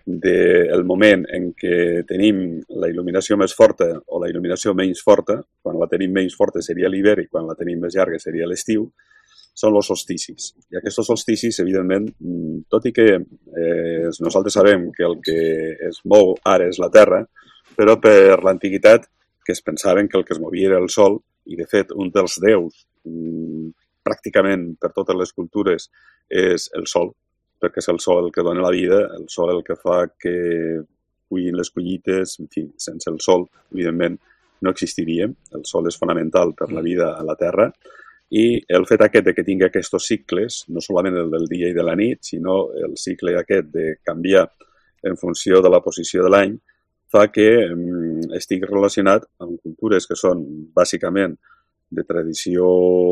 del moment en què tenim la il·luminació més forta o la il·luminació menys forta, quan la tenim menys forta seria l'hivern i quan la tenim més llarga seria l'estiu, són els solsticis. I aquests solsticis, evidentment, tot i que eh, nosaltres sabem que el que es mou ara és la Terra, però per l'antiguitat que es pensaven que el que es movia era el Sol, i de fet un dels déus pràcticament per totes les cultures és el Sol, perquè és el Sol el que dona la vida, el Sol el que fa que puguin les collites, en fi, sense el Sol, evidentment, no existiríem. El Sol és fonamental per la vida a la Terra, i el fet aquest de que tingui aquests cicles, no solament el del dia i de la nit, sinó el cicle aquest de canviar en funció de la posició de l'any, fa que um, estigui relacionat amb cultures que són bàsicament de tradició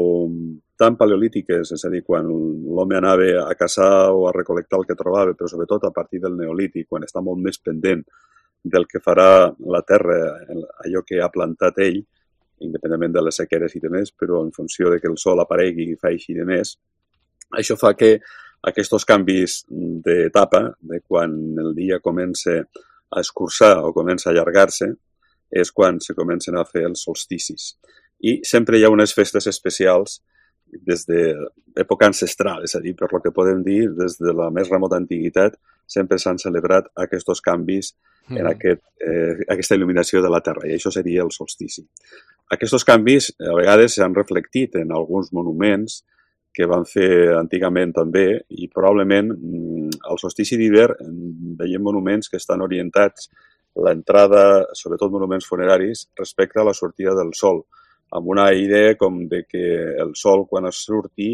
tan paleolítiques, és a dir, quan l'home anava a caçar o a recolectar el que trobava, però sobretot a partir del neolític, quan està molt més pendent del que farà la terra, allò que ha plantat ell, independentment de les sequeres i demés, però en funció de que el sol aparegui i faci i demés, això fa que aquests canvis d'etapa, de quan el dia comença a escurçar o comença a allargar-se, és quan se comencen a fer els solsticis. I sempre hi ha unes festes especials des de l'època ancestral, és a dir, per lo que podem dir, des de la més remota antiguitat, sempre s'han celebrat aquests canvis en aquest, eh, aquesta il·luminació de la Terra, i això seria el solstici. Aquests canvis a vegades s'han reflectit en alguns monuments que van fer antigament també, i probablement al solstici d'hivern veiem monuments que estan orientats l'entrada, sobretot monuments funeraris, respecte a la sortida del sol, amb una idea com de que el sol quan es surti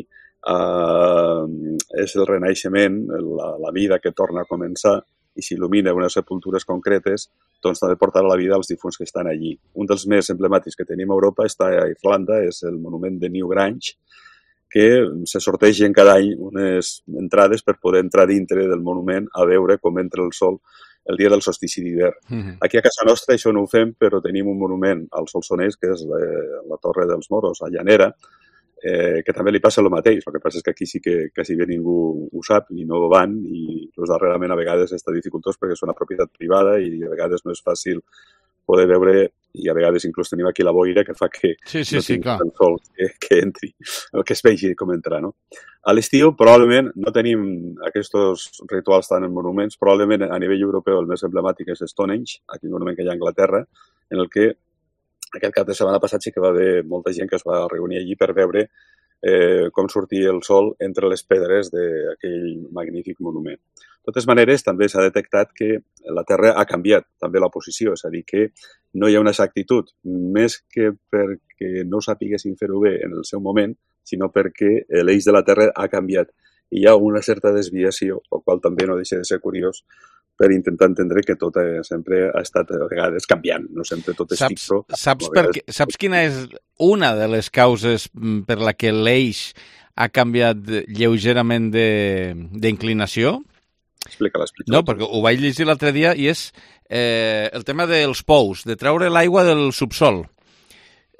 eh, és el renaixement, la, la vida que torna a començar, i s'il·lumina unes sepultures concretes, doncs també portarà la vida als difunts que estan allí. Un dels més emblemàtics que tenim a Europa està a Irlanda, és el monument de Newgrange, que se sortegen cada any unes entrades per poder entrar dintre del monument a veure com entra el sol el dia del solstici d'hivern. Mm-hmm. Aquí a casa nostra això no ho fem, però tenim un monument al Solsonès, que és la, la Torre dels Moros, a Llanera, eh, que també li passa el mateix. El que passa és que aquí sí que quasi bé ningú ho sap i no van, i doncs, darrerament a vegades està dificultós perquè és una propietat privada i a vegades no és fàcil poder veure, i a vegades inclús tenim aquí la boira que fa que sí, sí, no sí, tingui el sol que, que entri, o que es vegi com entrar, no? A l'estiu probablement no tenim aquests rituals tant en monuments, probablement a nivell europeu el més emblemàtic és Stonehenge, aquí un monument que hi ha a Anglaterra, en el que aquest cap de setmana passat sí que va haver molta gent que es va reunir allí per veure eh, com sortia el sol entre les pedres d'aquell magnífic monument. De totes maneres, també s'ha detectat que la Terra ha canviat també la posició, és a dir, que no hi ha una exactitud, més que perquè no sapiguessin fer-ho bé en el seu moment, sinó perquè l'eix de la Terra ha canviat. I hi ha una certa desviació, el qual també no deixa de ser curiós, per intentar entendre que tot sempre ha estat a vegades canviant, no sempre tot és fixo. Saps, perquè, saps quina és una de les causes per la que l'eix ha canviat lleugerament d'inclinació? Explica-la, explica-la. No, perquè ho vaig llegir l'altre dia i és eh, el tema dels pous, de treure l'aigua del subsol.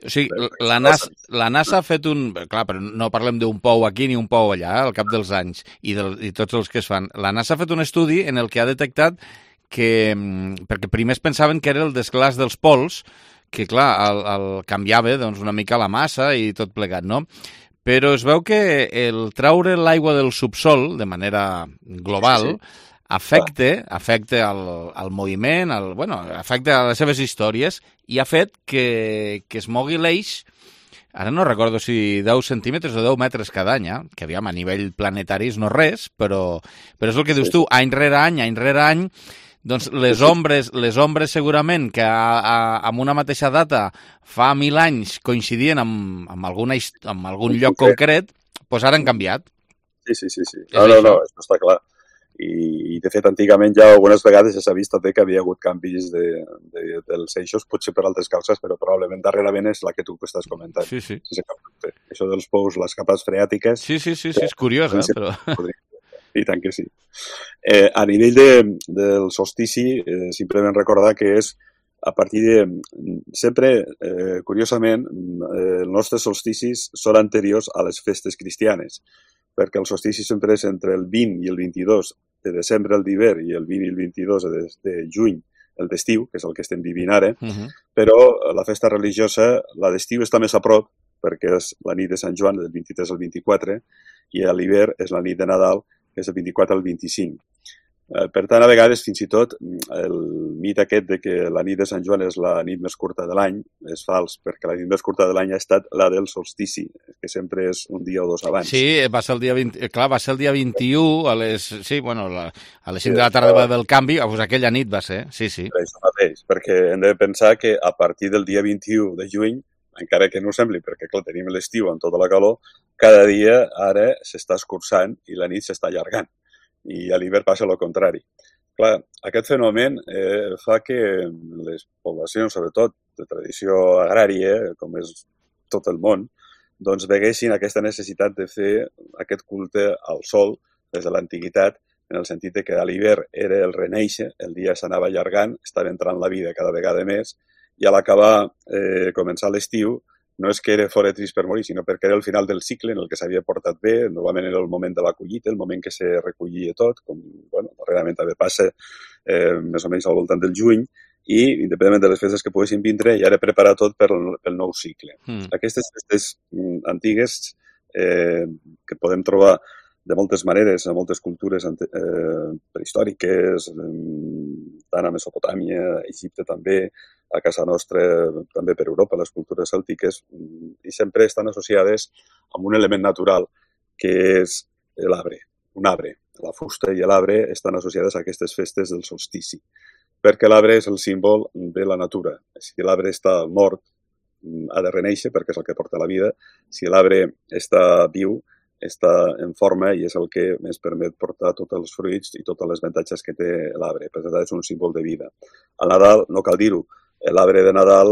O sigui, la NASA, la NASA ha fet un... Clar, però no parlem d'un pou aquí ni un pou allà, al cap dels anys, i, del, i tots els que es fan. La NASA ha fet un estudi en el que ha detectat que... Perquè primer es pensaven que era el desglàs dels pols, que, clar, el, el canviava doncs, una mica la massa i tot plegat, no? Però es veu que el traure l'aigua del subsol, de manera global, sí, sí. afecta, afecta el, el moviment, el, bueno, afecta les seves històries i ha fet que, que es mogui l'eix, ara no recordo si deu centímetres o deu metres cada any, eh? Que aviam, a nivell planetari no res, però, però és el que dius tu, any rere any, any rere any, doncs les ombres, les ombres segurament que a, a, amb una mateixa data fa mil anys coincidien amb, amb, alguna, amb algun lloc concret, doncs ara han canviat. Sí, sí, sí. sí. No, no, no, això està clar. I, i de fet antigament ja algunes vegades ja s'ha vist també que havia hagut canvis de, de, dels eixos, potser per altres causes, però probablement darrerament és la que tu estàs comentant. Sí, sí. sí Això dels pous, les capes freàtiques... Sí, sí, sí, sí és curiós, eh? Però... I tant que sí. Eh, a nivell de, del solstici, eh, simplement recordar que és a partir de... Sempre, eh, curiosament, eh, els nostres solsticis són anteriors a les festes cristianes, perquè el solstici sempre és entre el vint i el vint-i-dos de desembre, el d'hivern, i el vint i el vint-i-dos de, de juny, el d'estiu, que és el que estem vivint ara, uh-huh. Però la festa religiosa, la d'estiu està més a prop, perquè és la nit de Sant Joan, del vint-i-tres al vint-i-quatre, i a l'hivern és la nit de Nadal, que és del vint-i-quatre al vint-i-cinc. Eh, per tant, a vegades, fins i tot, el mite aquest de que la nit de Sant Joan és la nit més curta de l'any és fals, perquè la nit més curta de l'any ha estat la del solstici, que sempre és un dia o dos abans. Sí, va ser el dia vint... Clar, va ser el dia vint-i-u, a les, sí, bueno, la, a les cinc sí, de la tarda però... del canvi, doncs aquella nit va ser, sí, sí. Per això mateix, perquè hem de pensar que a partir del dia vint-i-u de juny, encara que no ho sembli, perquè clar, tenim l'estiu amb tota la calor, cada dia ara s'està escurçant i la nit s'està allargant. I a l'hivern passa el contrari. Clar, aquest fenomen eh, fa que les poblacions, sobretot de tradició agrària, com és tot el món, doncs veguessin aquesta necessitat de fer aquest culte al sol des de l'antiguitat, en el sentit que a l'hivern era el reneixer, el dia s'anava allargant, estava entrant la vida cada vegada més, i a l'acabar, eh, començar l'estiu, no és que era fora trist per morir, sinó perquè era el final del cicle en el que s'havia portat bé, normalment era el moment de la collita, el moment que se recollia tot, com, bueno, darrerament també passa eh, més o menys al voltant del juny, i, independentment de les festes que poguessin vindre, ja era preparar tot per el, pel nou cicle. Mm. Aquestes festes mm, antigues eh, que podem trobar de moltes maneres, a moltes cultures eh, prehistòriques, eh, tant a Mesopotàmia, a Egipte també, a casa nostra, també per Europa, les cultures cèltiques, i sempre estan associades amb un element natural, que és l'arbre, un arbre. La fusta i l'arbre estan associades a aquestes festes del solstici, perquè l'arbre és el símbol de la natura. Si l'arbre està mort, ha de reneixer, perquè és el que porta la vida. Si l'arbre està viu, està en forma i és el que ens permet portar tots els fruits i tots els avantatges que té l'arbre. Per tant, és un símbol de vida. Al Nadal, no cal dir-ho, l'arbre de Nadal,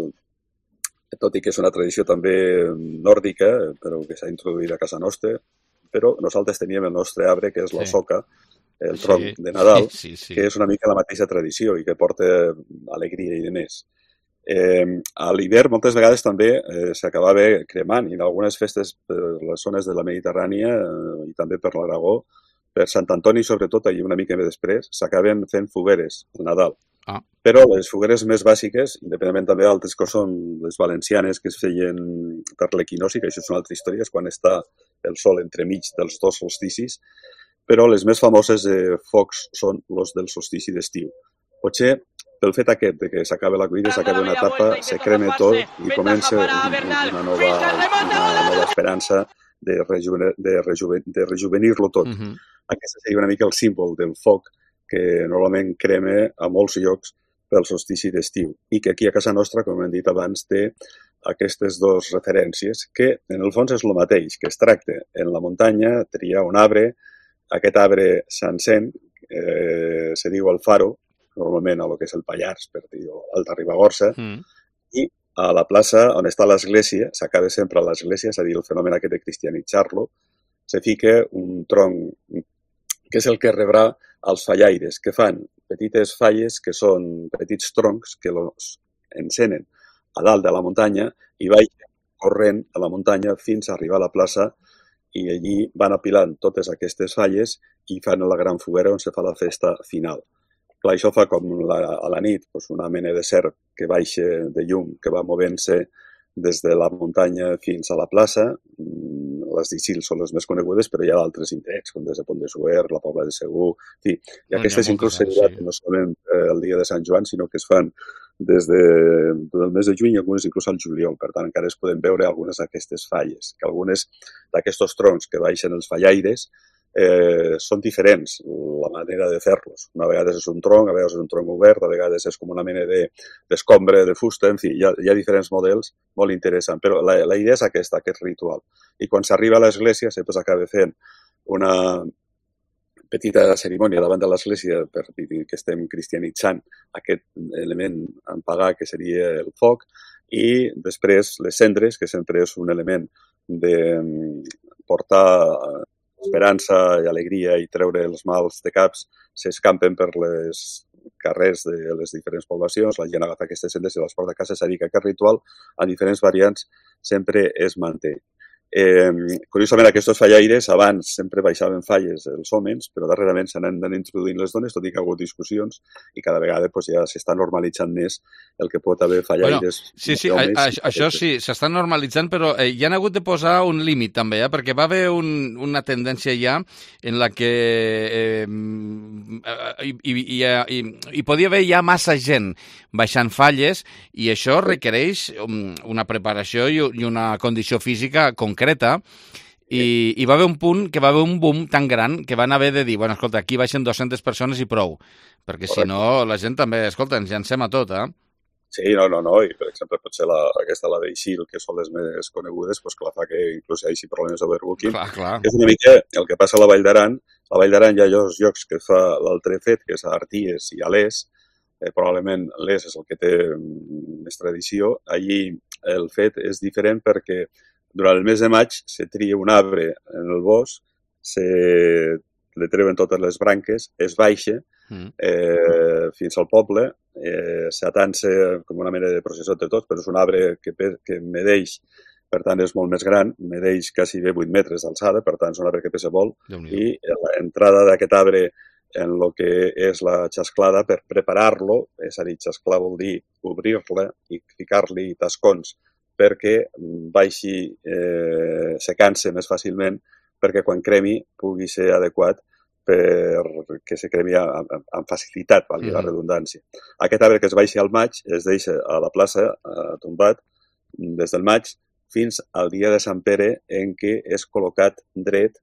tot i que és una tradició també nòrdica, però que s'ha introduït a casa nostra, però nosaltres teníem el nostre arbre, que és la soca, el tronc sí, de Nadal, sí, sí, sí. que és una mica la mateixa tradició i que porta alegria i de més. Eh, a l'hivern moltes vegades també eh, s'acabava cremant, i en algunes festes per les zones de la Mediterrània eh, i també per l'Aragó, per Sant Antoni sobretot, i una mica més després, s'acaben fent fogueres al Nadal. Ah. Però les fogueres més bàsiques, independentment també d'altres que són les valencianes que es feien per l'equinoci, que això és una altra història, és quan està el sol entremig dels dos solsticis, però les més famoses de focs són els del solstici d'estiu. Potser pel fet aquest de que s'acaba la collita, s'acaba una etapa, se crema tot i comença una, una, nova, una nova esperança de, rejuven, de, rejuven, de rejuvenir-lo tot. Uh-huh. Aquest seria una mica el símbol del foc que normalment crema a molts llocs pel solstici d'estiu i que aquí a casa nostra, com hem dit abans, té aquestes dues referències que en el fons és el mateix, que es tracta en la muntanya, triar un arbre, aquest arbre s'encén, eh, se diu el faro, normalment a lo que és el Pallars, per dir, Alta Ribagorça, mm. i a la plaça on està l'església, s'acaba sempre a l'església, és a dir, el fenomen aquest de cristianitzar-lo, se fica un tronc que és el que rebrà els fallaires, que fan petites falles que són petits troncs que los encenen a dalt de la muntanya i baixen corrent a la muntanya fins a arribar a la plaça i allí van apilant totes aquestes falles i fan la gran foguera on se fa la festa final. Clar, això fa com la, a la nit doncs una mena de cerc que baixa de llum, que va movent-se des de la muntanya fins a la plaça. Les d'Ixil són les més conegudes, però hi ha d'altres indrets, com des de Pont de Suert, la Pobla de Segur... Sí. I aquestes inclús s'han no solament el dia de Sant Joan, sinó que es fan des de, del mes de juny i algunes inclús al juliol. Per tant, encara es poden veure algunes d'aquestes falles, que algunes d'aquests troncs que baixen els fallaires eh, són diferents, la manera de fer-los. Una vegada és un tronc, a vegades és un tronc obert, a vegades és com una mena d'escombra, de, de fusta, en fi, hi ha, hi ha diferents models molt interessants. Però la, la idea és aquesta, aquest ritual. I quan s'arriba a l'església sempre s'acaba fent una petita cerimònia davant de l'església per dir que estem cristianitzant aquest element en pagà que seria el foc i després les cendres, que sempre és un element de portar esperança i alegria i treure els mals de caps, s'escampen per les carrers de les diferents poblacions, la gent agafa aquestes cendres i les porta a casa. És a dir, que aquest ritual, en diferents variants, sempre es manté. Eh, curiosament, aquests fallaires abans sempre baixaven falles els homes, però darrerament s'han anat introduint les dones, tot i que ha hagut discussions i cada vegada pues, ja s'està normalitzant més el que pot haver fallaires. Bueno, sí, sí, homes, a, a, això sí, s'està normalitzant, però eh, hi han hagut de posar un límit també, eh, perquè va haver un, una tendència ja en la que eh, hi, hi, hi, hi, hi podia haver ja massa gent baixant falles i això requereix una preparació i una condició física concreta i hi va haver un punt que va haver un boom tan gran que van haver de dir, bueno, escolta, aquí baixen dues-centes persones i prou, perquè si no la gent també, escolta, ens llancem a tot, eh? Sí, no, no, no, i per exemple potser la, aquesta, la d'Ixil, que són les més conegudes, doncs clar, fa que inclús hi hagi problemes d'overbooking. Clar, clar. És una mica el que passa a la Vall d'Aran. A la Vall d'Aran hi ha dos llocs que fa l'altre fet, que és a Arties i a l'Es. Eh, probablement l'Es és el que té més tradició. Allí el fet és diferent perquè durant el mes de maig se tria un arbre en el bosc, se li treuen totes les branques, es baixa eh, fins al poble, eh, s'atansa com una mena de processó de tot, però és un arbre que, que medeix, per tant és molt més gran, medeix quasi bé vuit metres d'alçada, per tant és un arbre que pesa molt, i l'entrada d'aquest arbre en el que és la xasclada per preparar-lo, és a dir, xasclar vol dir obrir-la i ficar-li tascons perquè baixi eh, secant-se més fàcilment perquè quan cremi pugui ser adequat perquè se cremi amb, amb facilitat, valgui la redundància. Aquest arbre que es baixi al maig es deixa a la plaça eh, tombat des del maig fins al dia de Sant Pere en què és col·locat dret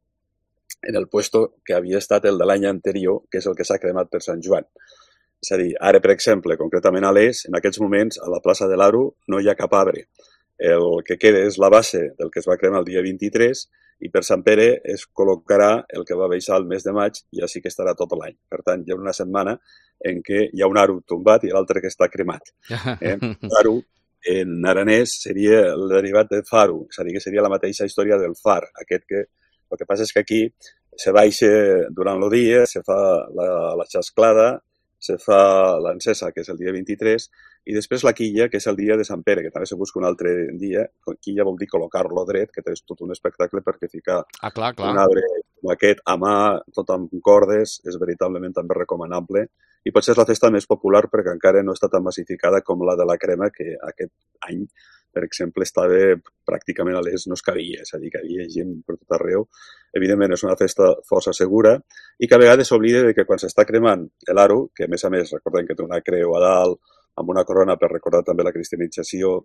en el puesto que havia estat el de l'any anterior, que és el que s'ha cremat per Sant Joan. És a dir, ara, per exemple, concretament a l'Es, en aquests moments, a la plaça de l'Aro no hi ha cap arbre. El que queda és la base del que es va cremar el dia vint-i-tres i per Sant Pere es col·locarà el que va baixar el mes de maig i així que estarà tot l'any. Per tant, hi ha una setmana en què hi ha un aro tombat i l'altre que està cremat. Eh? Aro, en aranès, seria el derivat de faro, és a dir, que seria la mateixa història del far. Aquest que, el que passa és que aquí se baixa durant el dia, se fa la, la xasclada, se fa l'encesa, que és el dia vint-i-tres, i després la quilla, que és el dia de Sant Pere, que també se busca un altre dia. Quilla vol dir col·locar-lo dret, que és tot un espectacle perquè ficar ah, clar, clar. un arbre com aquest a mà, tot amb cordes, és veritablement també recomanable. I potser és la festa més popular perquè encara no està tan massificada com la de la crema, que aquest any, per exemple, estava pràcticament a l'Es, no es cabia, és a dir, que hi havia gent per tot arreu. Evidentment, és una festa força segura i que a vegades s'oblida de que quan s'està cremant l'aro, que a més a més, recordem que té una creu a dalt, amb una corona per recordar també la cristianització,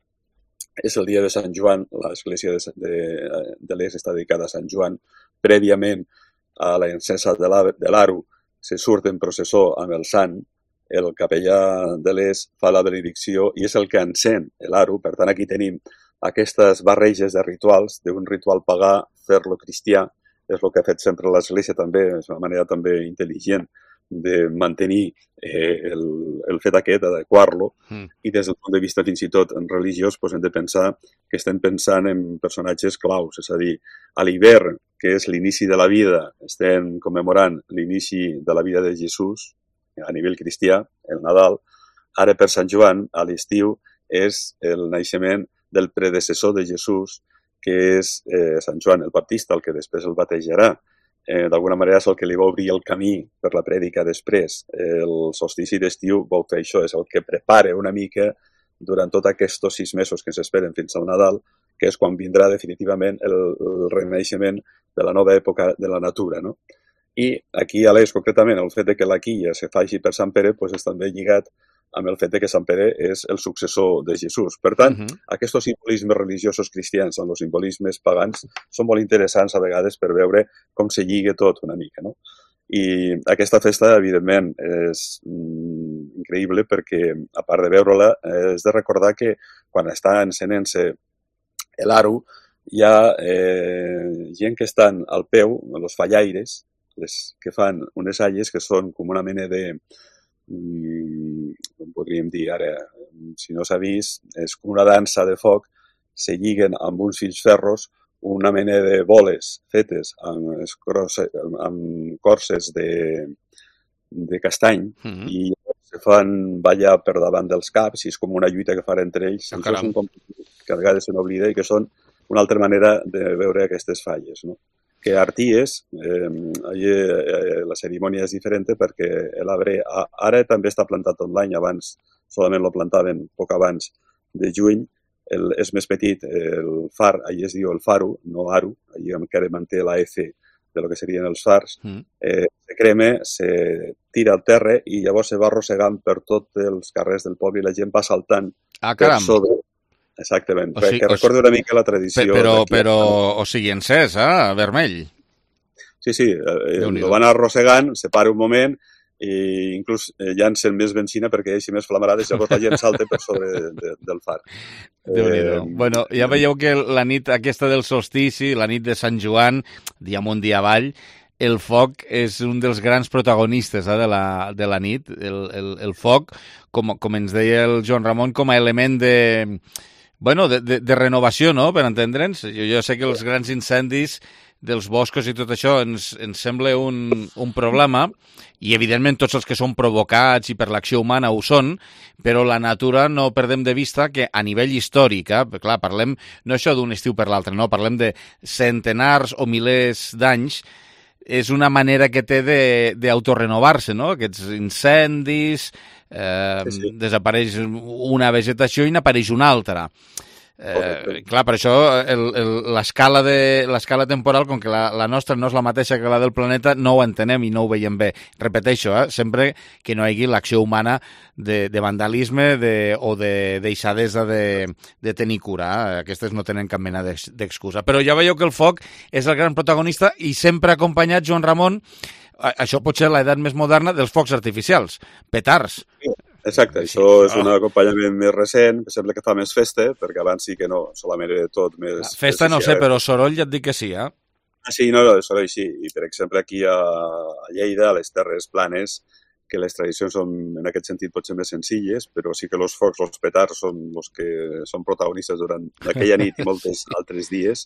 és el dia de Sant Joan, l'església de, de, de l'Es està dedicada a Sant Joan. Prèviament a l'encesa de l'aro se surt en processó amb el sant, el capellà de l'Es fa la benedicció i és el que encén l'aro. Per tant, aquí tenim aquestes barreges de rituals, d'un ritual pagà, fer-lo cristià, és el que ha fet sempre l'Església també, és una manera també intel·ligent de mantenir eh, el, el fet aquest, adequar-lo, mm. i des del punt de vista fins i tot religiós doncs hem de pensar que estem pensant en personatges claus, és a dir, a l'hivern, que és l'inici de la vida, estem commemorant l'inici de la vida de Jesús a nivell cristià, el Nadal. Ara per Sant Joan, a l'estiu, és el naixement del predecessor de Jesús, que és eh, Sant Joan el Baptista, el que després el batejarà. Eh, D'alguna manera és el que li va obrir el camí per la prèdica després. El solstici d'estiu vol fer això, és el que prepara una mica durant tots aquests sis mesos que ens esperen fins al Nadal, que és quan vindrà definitivament el, el renaixement de la nova època de la natura, no? I aquí a l'Eix, concretament, el fet de que la quilla se faci per Sant Pere pues, és també lligat amb el fet de que Sant Pere és el successor de Jesús. Per tant, uh -huh. aquests simbolismes religiosos cristians amb els simbolismes pagans són molt interessants a vegades per veure com se lliga tot una mica, no? I aquesta festa, evidentment, és mm, increïble perquè, a part de veure-la, és de recordar que quan està encenent-se l'aro, hi ha eh, gent que estan al peu, els fallaires, les que fan unes alles que són com una mena de... com podríem dir ara, si no s'ha vist, és com una dansa de foc, se lliguen amb uns fils ferros una mena de boles fetes amb, escroce, amb corses de, de castany mm-hmm. i se fan ballar per davant dels caps i és com una lluita que fan entre ells. Oh, és un que a vegades se n'oblida i que són una altra manera de veure aquestes falles, no? Que a Arties, eh, eh, la cerimònia és diferent perquè l'arbre ara també està plantat tot l'any, abans solament lo plantaven poc abans de juny, el, és més petit, el far, allà es diu el faro, no aro, allà encara manté la F de lo que serien els fars, mm. eh, se crema, se tira al terra i llavors se va arrossegant per tots els carrers del poble i la gent va saltant ah, per sobre. Exactament, o sigui, que recorda una mica la tradició. Però, però o sigui, encès, eh? Vermell. Sí, sí, eh, el van arrossegant, se para un moment i inclús eh, llancen més benzina perquè deixi més flamarades i llavors la gent salta per sobre de, de, del far. Déu-n'hi-do. Eh, bueno, ja veieu que la nit aquesta del solstici, la nit de Sant Joan, dia amunt, dia avall, el foc és un dels grans protagonistes eh, de, la, de la nit. El, el, el foc, com, com ens deia el Joan Ramon, com a element de... Bueno, de, de, de renovació, no?, per entendre'ns. Jo, jo sé que els grans incendis dels boscos i tot això ens, ens sembla un, un problema i, evidentment, tots els que són provocats i per l'acció humana ho són, però la natura no perdem de vista que a nivell històric, eh, clar, parlem no això d'un estiu per l'altre, no, parlem de centenars o milers d'anys, és una manera que té d'autorrenovar-se, no?, aquests incendis... Eh, sí, sí. Desapareix una vegetació i n'apareix una altra. Eh, clar, per això l'escala de l'escala temporal, com que la, la nostra no és la mateixa que la del planeta, no ho entenem i no ho veiem bé. Repeteixo, eh, sempre que no hi hagi l'acció humana de, de vandalisme de, o de deixadesa de, de tenir cura. Eh? Aquestes no tenen cap mena d'excusa. Però ja veieu que el foc és el gran protagonista i sempre acompanyat, Joan Ramon, això pot ser l'edat més moderna dels focs artificials, petards. Exacte, això és un acompanyament més recent, que sembla que fa més festa, perquè abans sí que no, solament era tot més... Festa no sé, però soroll ja et dic que sí, eh? Ah, sí, no, no, soroll sí. I, per exemple, aquí a Lleida, a les Terres Planes, que les tradicions són, en aquest sentit, potser més senzilles, però sí que els focs, els petards, són els que són protagonistes durant aquella nit i molts altres dies.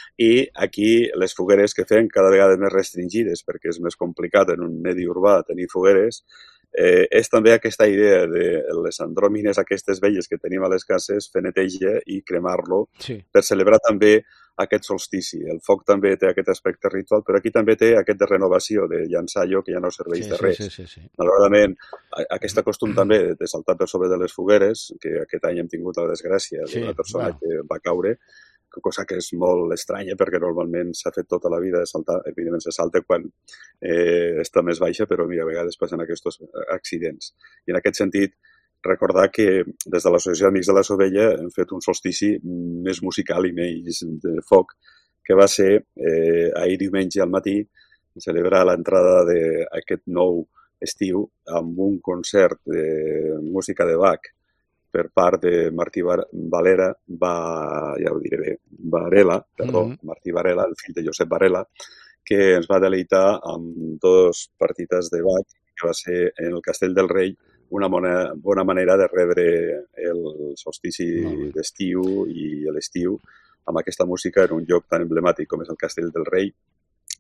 I aquí les fogueres que fem cada vegada més restringides, perquè és més complicat en un medi urbà tenir fogueres, eh, és també aquesta idea de les andròmines aquestes velles que tenim a les cases, fer neteja i cremar-lo sí. per celebrar també aquest solstici. El foc també té aquest aspecte ritual, però aquí també té aquest de renovació, de llançar allò que ja no serveix sí, de res. Sí, sí, sí, sí. Malauradament, aquest costum també de saltar per sobre de les fogueres, que aquest any hem tingut la desgràcia sí, d'una persona wow. que va caure, cosa que és molt estranya perquè normalment s'ha fet tota la vida de saltar, evidentment se salta quan eh, està més baixa, però mira, a vegades passen aquests accidents. I en aquest sentit, recordar que des de l'Associació d'Amics de la Sovella hem fet un solstici més musical i més de foc, que va ser eh, ahir diumenge al matí celebrar l'entrada d'aquest nou estiu amb un concert de música de Bach per part de Martí Valera, va, ja ho diré bé, Varela, perdó, mm-hmm. Martí Varela, el fill de Josep Varela, que ens va deleitar amb dos partites de Bach, que va ser en el Castell del Rei una bona, bona manera de rebre el solstici mm. d'estiu i l'estiu amb aquesta música en un lloc tan emblemàtic com és el Castell del Rei,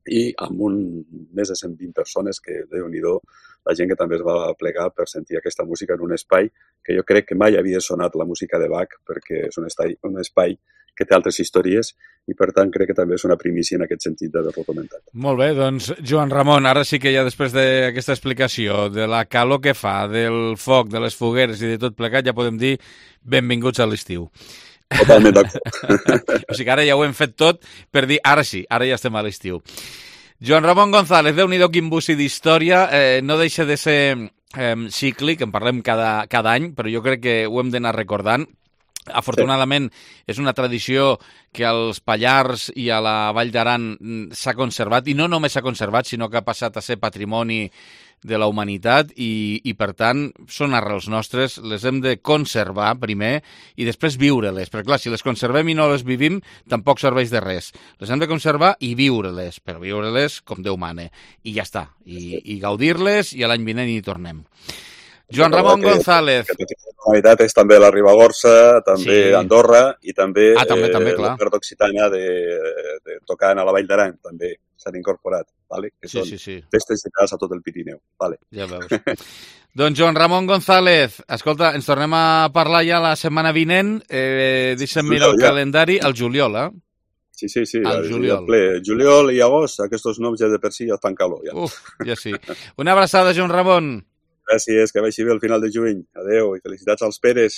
i amb un, més de cent vint persones que, Déu-n'hi-do, la gent que també es va plegar per sentir aquesta música en un espai que jo crec que mai havia sonat la música de Bach, perquè és un espai, un espai que té altres històries i, per tant, crec que també és una primícia en aquest sentit d'haver-lo comentat. Molt bé, doncs, Joan Ramon, ara sí que ja després d'aquesta explicació, de la calor que fa, del foc, de les fogueres i de tot plegat, ja podem dir benvinguts a l'estiu. Totalment d'acord. O sigui que ara ja ho hem fet tot per dir, ara sí, ara ja estem a l'estiu. Joan Ramon González, Déu-n'hi-do quin bussi d'història, eh, no deixa de ser eh, cíclic, en parlem cada, cada any, però jo crec que ho hem d'anar recordant. Afortunadament, és una tradició que als Pallars i a la Vall d'Aran s'ha conservat, i no només s'ha conservat, sinó que ha passat a ser patrimoni de la humanitat i, i, per tant, són arrels nostres, les hem de conservar primer i després viure-les, perquè, clar, si les conservem i no les vivim, tampoc serveix de res. Les hem de conservar i viure-les, però viure-les com Déu mane, i ja està, i, i gaudir-les, i a l'any vinent hi tornem. Joan Ramon que, González. Que la veritat és també la Ribagorça, també sí. Andorra i també, ah, també, també eh, l'Oferta Occitana de, de tocant a la Vall d'Aran, també s'han incorporat, vale? Que sí, són sí, sí. festes generals a tot el Pirineu. Vale. Ja veus. Doncs Joan Ramon González, escolta, ens tornem a parlar ja la setmana vinent, eh, deixa'm mirar el ja. calendari, al juliol, eh? Sí, sí, sí. Al juliol. Ple. Juliol i agost, aquests noms ja de per si ja fan calor. Ja. Uf, ja sí. Una abraçada, Joan Ramon. Gràcies, que vagi bé el final de juny. Adeu i felicitats als Peres.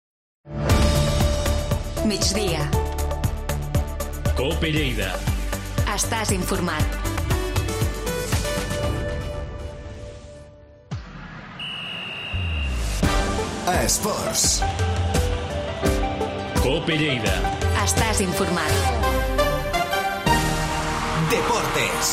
Migdia. Cope Lleida. Estàs informat. Esports. Cope Lleida. Estàs informat. Deportes.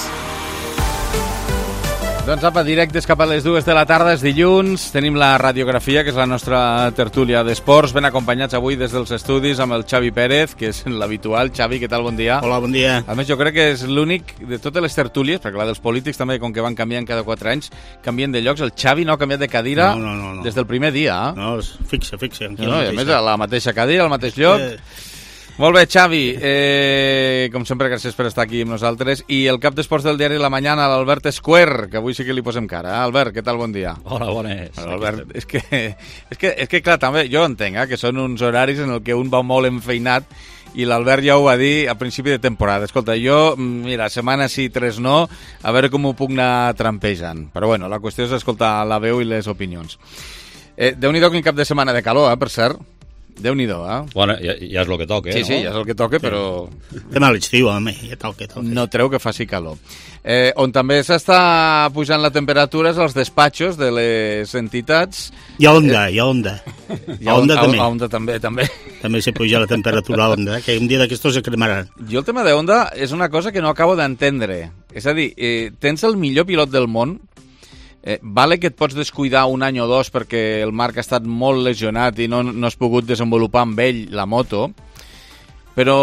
Doncs apa, directes cap a les dues de la tarda, és dilluns, tenim la radiografia, que és la nostra tertúlia d'esports, ben acompanyats avui des dels estudis amb el Xavi Pérez, que és l'habitual. Xavi, què tal? Bon dia. Hola, bon dia. A més, jo crec que és l'únic de totes les tertúlies, perquè la dels polítics també, com que van canviant cada quatre anys, canvien de llocs. El Xavi no ha canviat de cadira no, no, no, no. des del primer dia. Eh? No, fixa, fixa. No, no, i a més, a la mateixa cadira, al mateix lloc. Eh... Molt bé, Xavi, eh, com sempre, gràcies per estar aquí amb nosaltres. I el cap d'esports del diari La Mañana, l'Albert Esquer, que avui sí que li posem cara. Eh? Albert, què tal? Bon dia. Hola, bones. Albert, és que, és, que, és que, clar, també jo entenc eh, que són uns horaris en el que un va molt enfeinat i l'Albert ja ho va dir a principi de temporada. Escolta, jo, mira, setmana sí, tres no, a veure com ho puc anar trampejant. Però bueno, la qüestió és escoltar la veu i les opinions. Eh, Déu-n'hi-do quin cap de setmana de calor, eh, per cert. Déu-n'hi-do, eh? Bueno, ja, ja és el que toca, sí, no? Sí, sí, ja és el que toca, però... Demà a l'estiu, home, ja toca, toca. No treu que faci calor. Eh, on també s'està pujant la temperatura és als despatxos de les entitats... I a Onda, i a Onda. I a Onda també. A Onda també, també. També se puja la temperatura a Onda, que un dia d'aquestos se cremaran. Jo el tema de Onda és una cosa que no acabo d'entendre. És a dir, eh, tens el millor pilot del món, Eh, vale que et pots descuidar un any o dos perquè el Marc ha estat molt lesionat i no, no has pogut desenvolupar amb ell la moto, però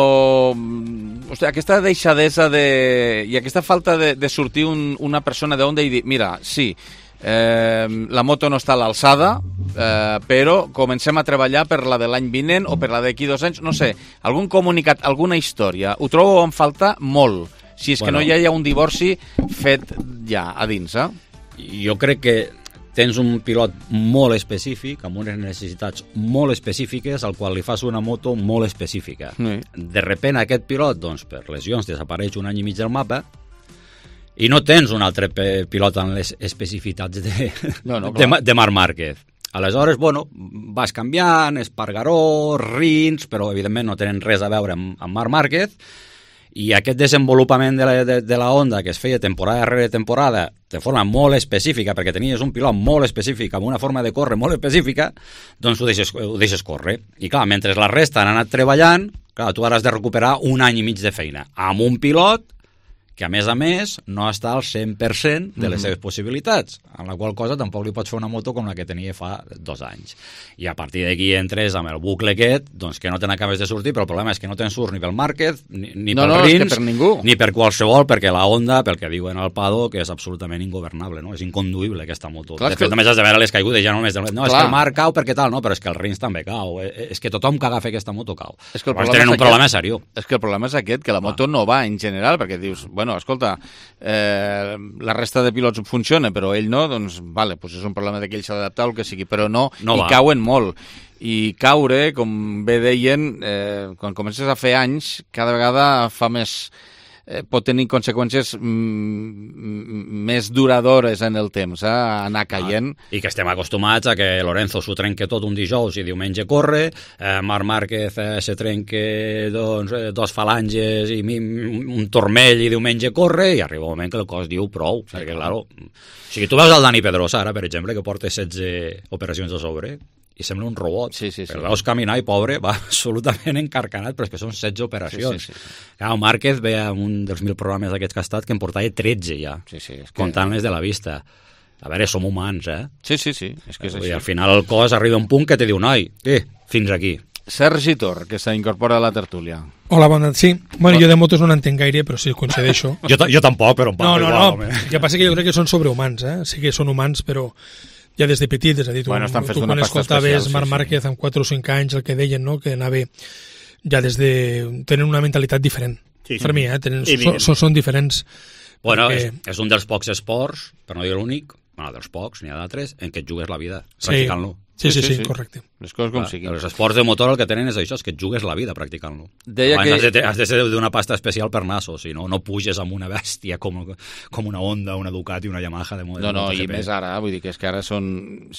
hosti, aquesta deixadesa de, i aquesta falta de, de sortir un, una persona d'Onda i dir, mira, sí, eh, la moto no està a l'alçada, eh, però comencem a treballar per la de l'any vinent o per la d'aquí dos anys, no sé, algun comunicat, alguna història, ho trobo en falta molt, si és bueno. que no hi ha un divorci fet ja a dins, eh? Jo crec que tens un pilot molt específic, amb unes necessitats molt específiques, al qual li fas una moto molt específica. Sí. De repent aquest pilot, doncs, per lesions, desapareix un any i mig del mapa i no tens un altre pilot amb les especificitats de, no, no, de, de Marc Márquez. Aleshores, bueno, vas canviant, Espargaró, Rins, però evidentment no tenen res a veure amb, amb Marc Márquez. I aquest desenvolupament de la, de, de la Honda que es feia temporada darrere temporada de forma molt específica, perquè tenies un pilot molt específic, amb una forma de córrer molt específica, doncs ho deixes, ho deixes córrer. I clar, mentre la resta han anat treballant, clar, tu ara has de recuperar un any i mig de feina amb un pilot que a més a més no està al cent per cent de les seves possibilitats, amb la qual cosa tampoc li pots fer una moto com la que tenia fa dos anys. I a partir d'aquí entres amb el bucle aquest, doncs que no te n'acabes de sortir, però el problema és que no tens surt ni pel Márquez, ni, ni no, pel no, Rins, per ningú. Ni per qualsevol, perquè la Honda, pel que diuen al Pado, que és absolutament ingovernable, no? És inconduïble aquesta moto. Clar, de fet, que... només has de veure les caigudes, ja només... No, Clar. És que el Marc cau perquè tal, no, però és que el Rins també cau. És que tothom que agafa aquesta moto cau. És que el problema tenen un aquest, problema seriós. És que el problema és aquest, que la moto ah. no va en general, perquè dius, bueno, escolta, eh, la resta de pilots funciona, però ell no, doncs, vale, doncs és un problema de que ell s'ha d'adaptar o el que sigui, però no, no i va. cauen molt. I caure, com bé deien, eh, quan comences a fer anys, cada vegada fa més... Eh, pot tenir conseqüències mm, més duradores en el temps, eh, anar caient. Ah, I que estem acostumats a que Lorenzo s'ho trenque tot un dijous i diumenge corre, eh, Marc Márquez eh, se trenque doncs, eh, dos falanges i mi, un turmell i diumenge corre, i arriba un moment que el cos diu prou, sí, perquè, claro, o sigui, tu veus el Dani Pedrosa ara, per exemple, que porta setze operacions a sobre, i sembla un robot. Sí, sí, sí. El veus caminar i, pobre, va absolutament encarcanat, però és que són setze operacions. Sí, sí, sí. Clar, Márquez ve a un dels mil programes d'aquests que ha estat que en portava tretze ja, sí, sí, és que... comptant les de la vista. A veure, som humans, eh? Sí, sí, sí. És que és I així. al final el cos arriba a un punt que te diu, noi, eh, fins aquí. Sergi Tor, que s'incorpora a la tertúlia. Hola, bona nit. Sí, bueno, jo de motos no n'entenc gaire, però sí, coincideixo. jo, jo tampoc, però em no, no, igual, no. El que passa que jo crec que són sobrehumans, eh? Sí que són humans, però ja des de petit, és a dir, tu, bueno, tu quan escoltaves Marc Márquez amb quatre o cinc anys, el que deien, no?, que anava ja des de... tenen una mentalitat diferent. Sí, sí. Per mi, eh? Tenen, so, so, són diferents. Bueno, perquè... és, és un dels pocs esports, per no dir l'únic, bueno, dels pocs, n'hi ha d'altres, en què et jugues la vida, sí. practicant-lo. Sí, sí, sí, sí, correcte. Les coses com siguin. Els esports de motor el que tenen és això, és que et jugues la vida practicant-lo. Deia Abans que... has de, has de ser d'una pasta especial per naso, si no, no puges amb una bèstia com, com una Honda, una Ducati, una Yamaha de model. No, no, i més ara, vull dir que és que ara són,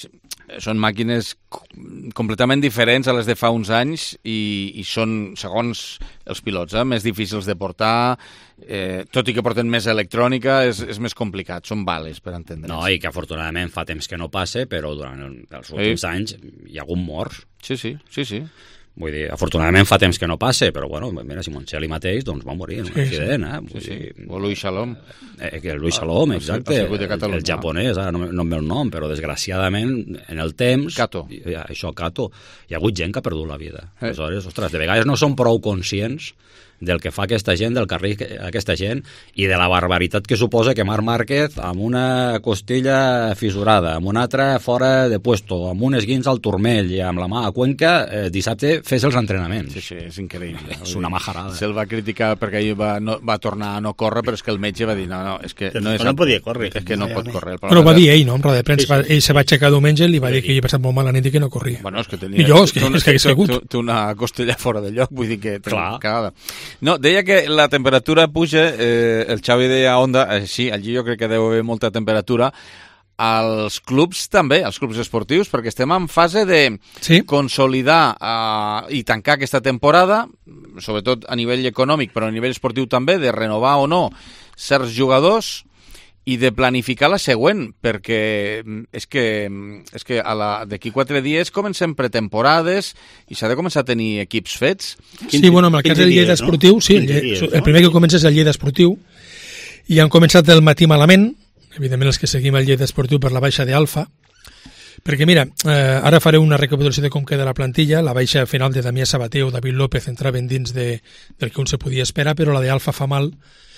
són màquines completament diferents a les de fa uns anys i, i són, segons els pilots, eh, més difícils de portar, eh, tot i que porten més electrònica, és, és més complicat, són bales, per entendre's. No, i que afortunadament fa temps que no passe, però durant els últims sí. anys hi ha hagut morts. Sí, sí, sí, sí. Vull dir, afortunadament fa temps que no passe, però bueno, mira, Simoncelli mateix doncs, va morir en un sí, accident, eh? Sí, sí. sí. O Luis Salom. Eh, que el Luis Salom, ah, exacte, el, el, el japonès, ara no, no em ve el nom, però desgraciadament en el temps... Kato. Ja, això, Kato. Hi ha hagut gent que ha perdut la vida. Eh. Aleshores, ostres, de vegades no són prou conscients del que fa aquesta gent, del carrer aquesta gent, i de la barbaritat que suposa que Marc Márquez amb una costella fissurada, amb una altra fora de puesto, amb un esguins al turmell i amb la mà a Cuenca, eh, dissabte fes els entrenaments. Sí, sí, és increïble. És una majarada. Se'l va criticar perquè ell va, no, va tornar a no córrer, però és que el metge va dir no, no, és que no, és, no podia córrer. És que no pot córrer. Però ho va dir ell, no? En roda de premsa. Sí, sí. Ell se va aixecar diumenge i li va dir que hi havia passat molt mal la nit i que no corria. Bueno, és que tenia... I jo, és que, és que hagués segut. Té una costella fora de lloc, vull dir que... Clar. No, deia que la temperatura puja, eh, el Xavi deia Honda, eh, sí, allí jo crec que deu haver molta temperatura, als clubs també, als clubs esportius, perquè estem en fase de sí. consolidar eh, i tancar aquesta temporada, sobretot a nivell econòmic, però a nivell esportiu també, de renovar o no certs jugadors i de planificar la següent, perquè és que, és que d'aquí quatre dies comencem pretemporades i s'ha de començar a tenir equips fets. Sí, bueno, en el cas del Lleida Esportiu, sí, el, dies, el primer que comença és el Lleida Esportiu, i han començat el matí malament, evidentment els que seguim el Lleida Esportiu per la baixa d'Alfa, perquè mira, eh, ara faré una recapitulació de com queda la plantilla, la baixa final de Damià Sabater o David López entraven dins de, del que un se podia esperar, però la d'Alfa fa mal,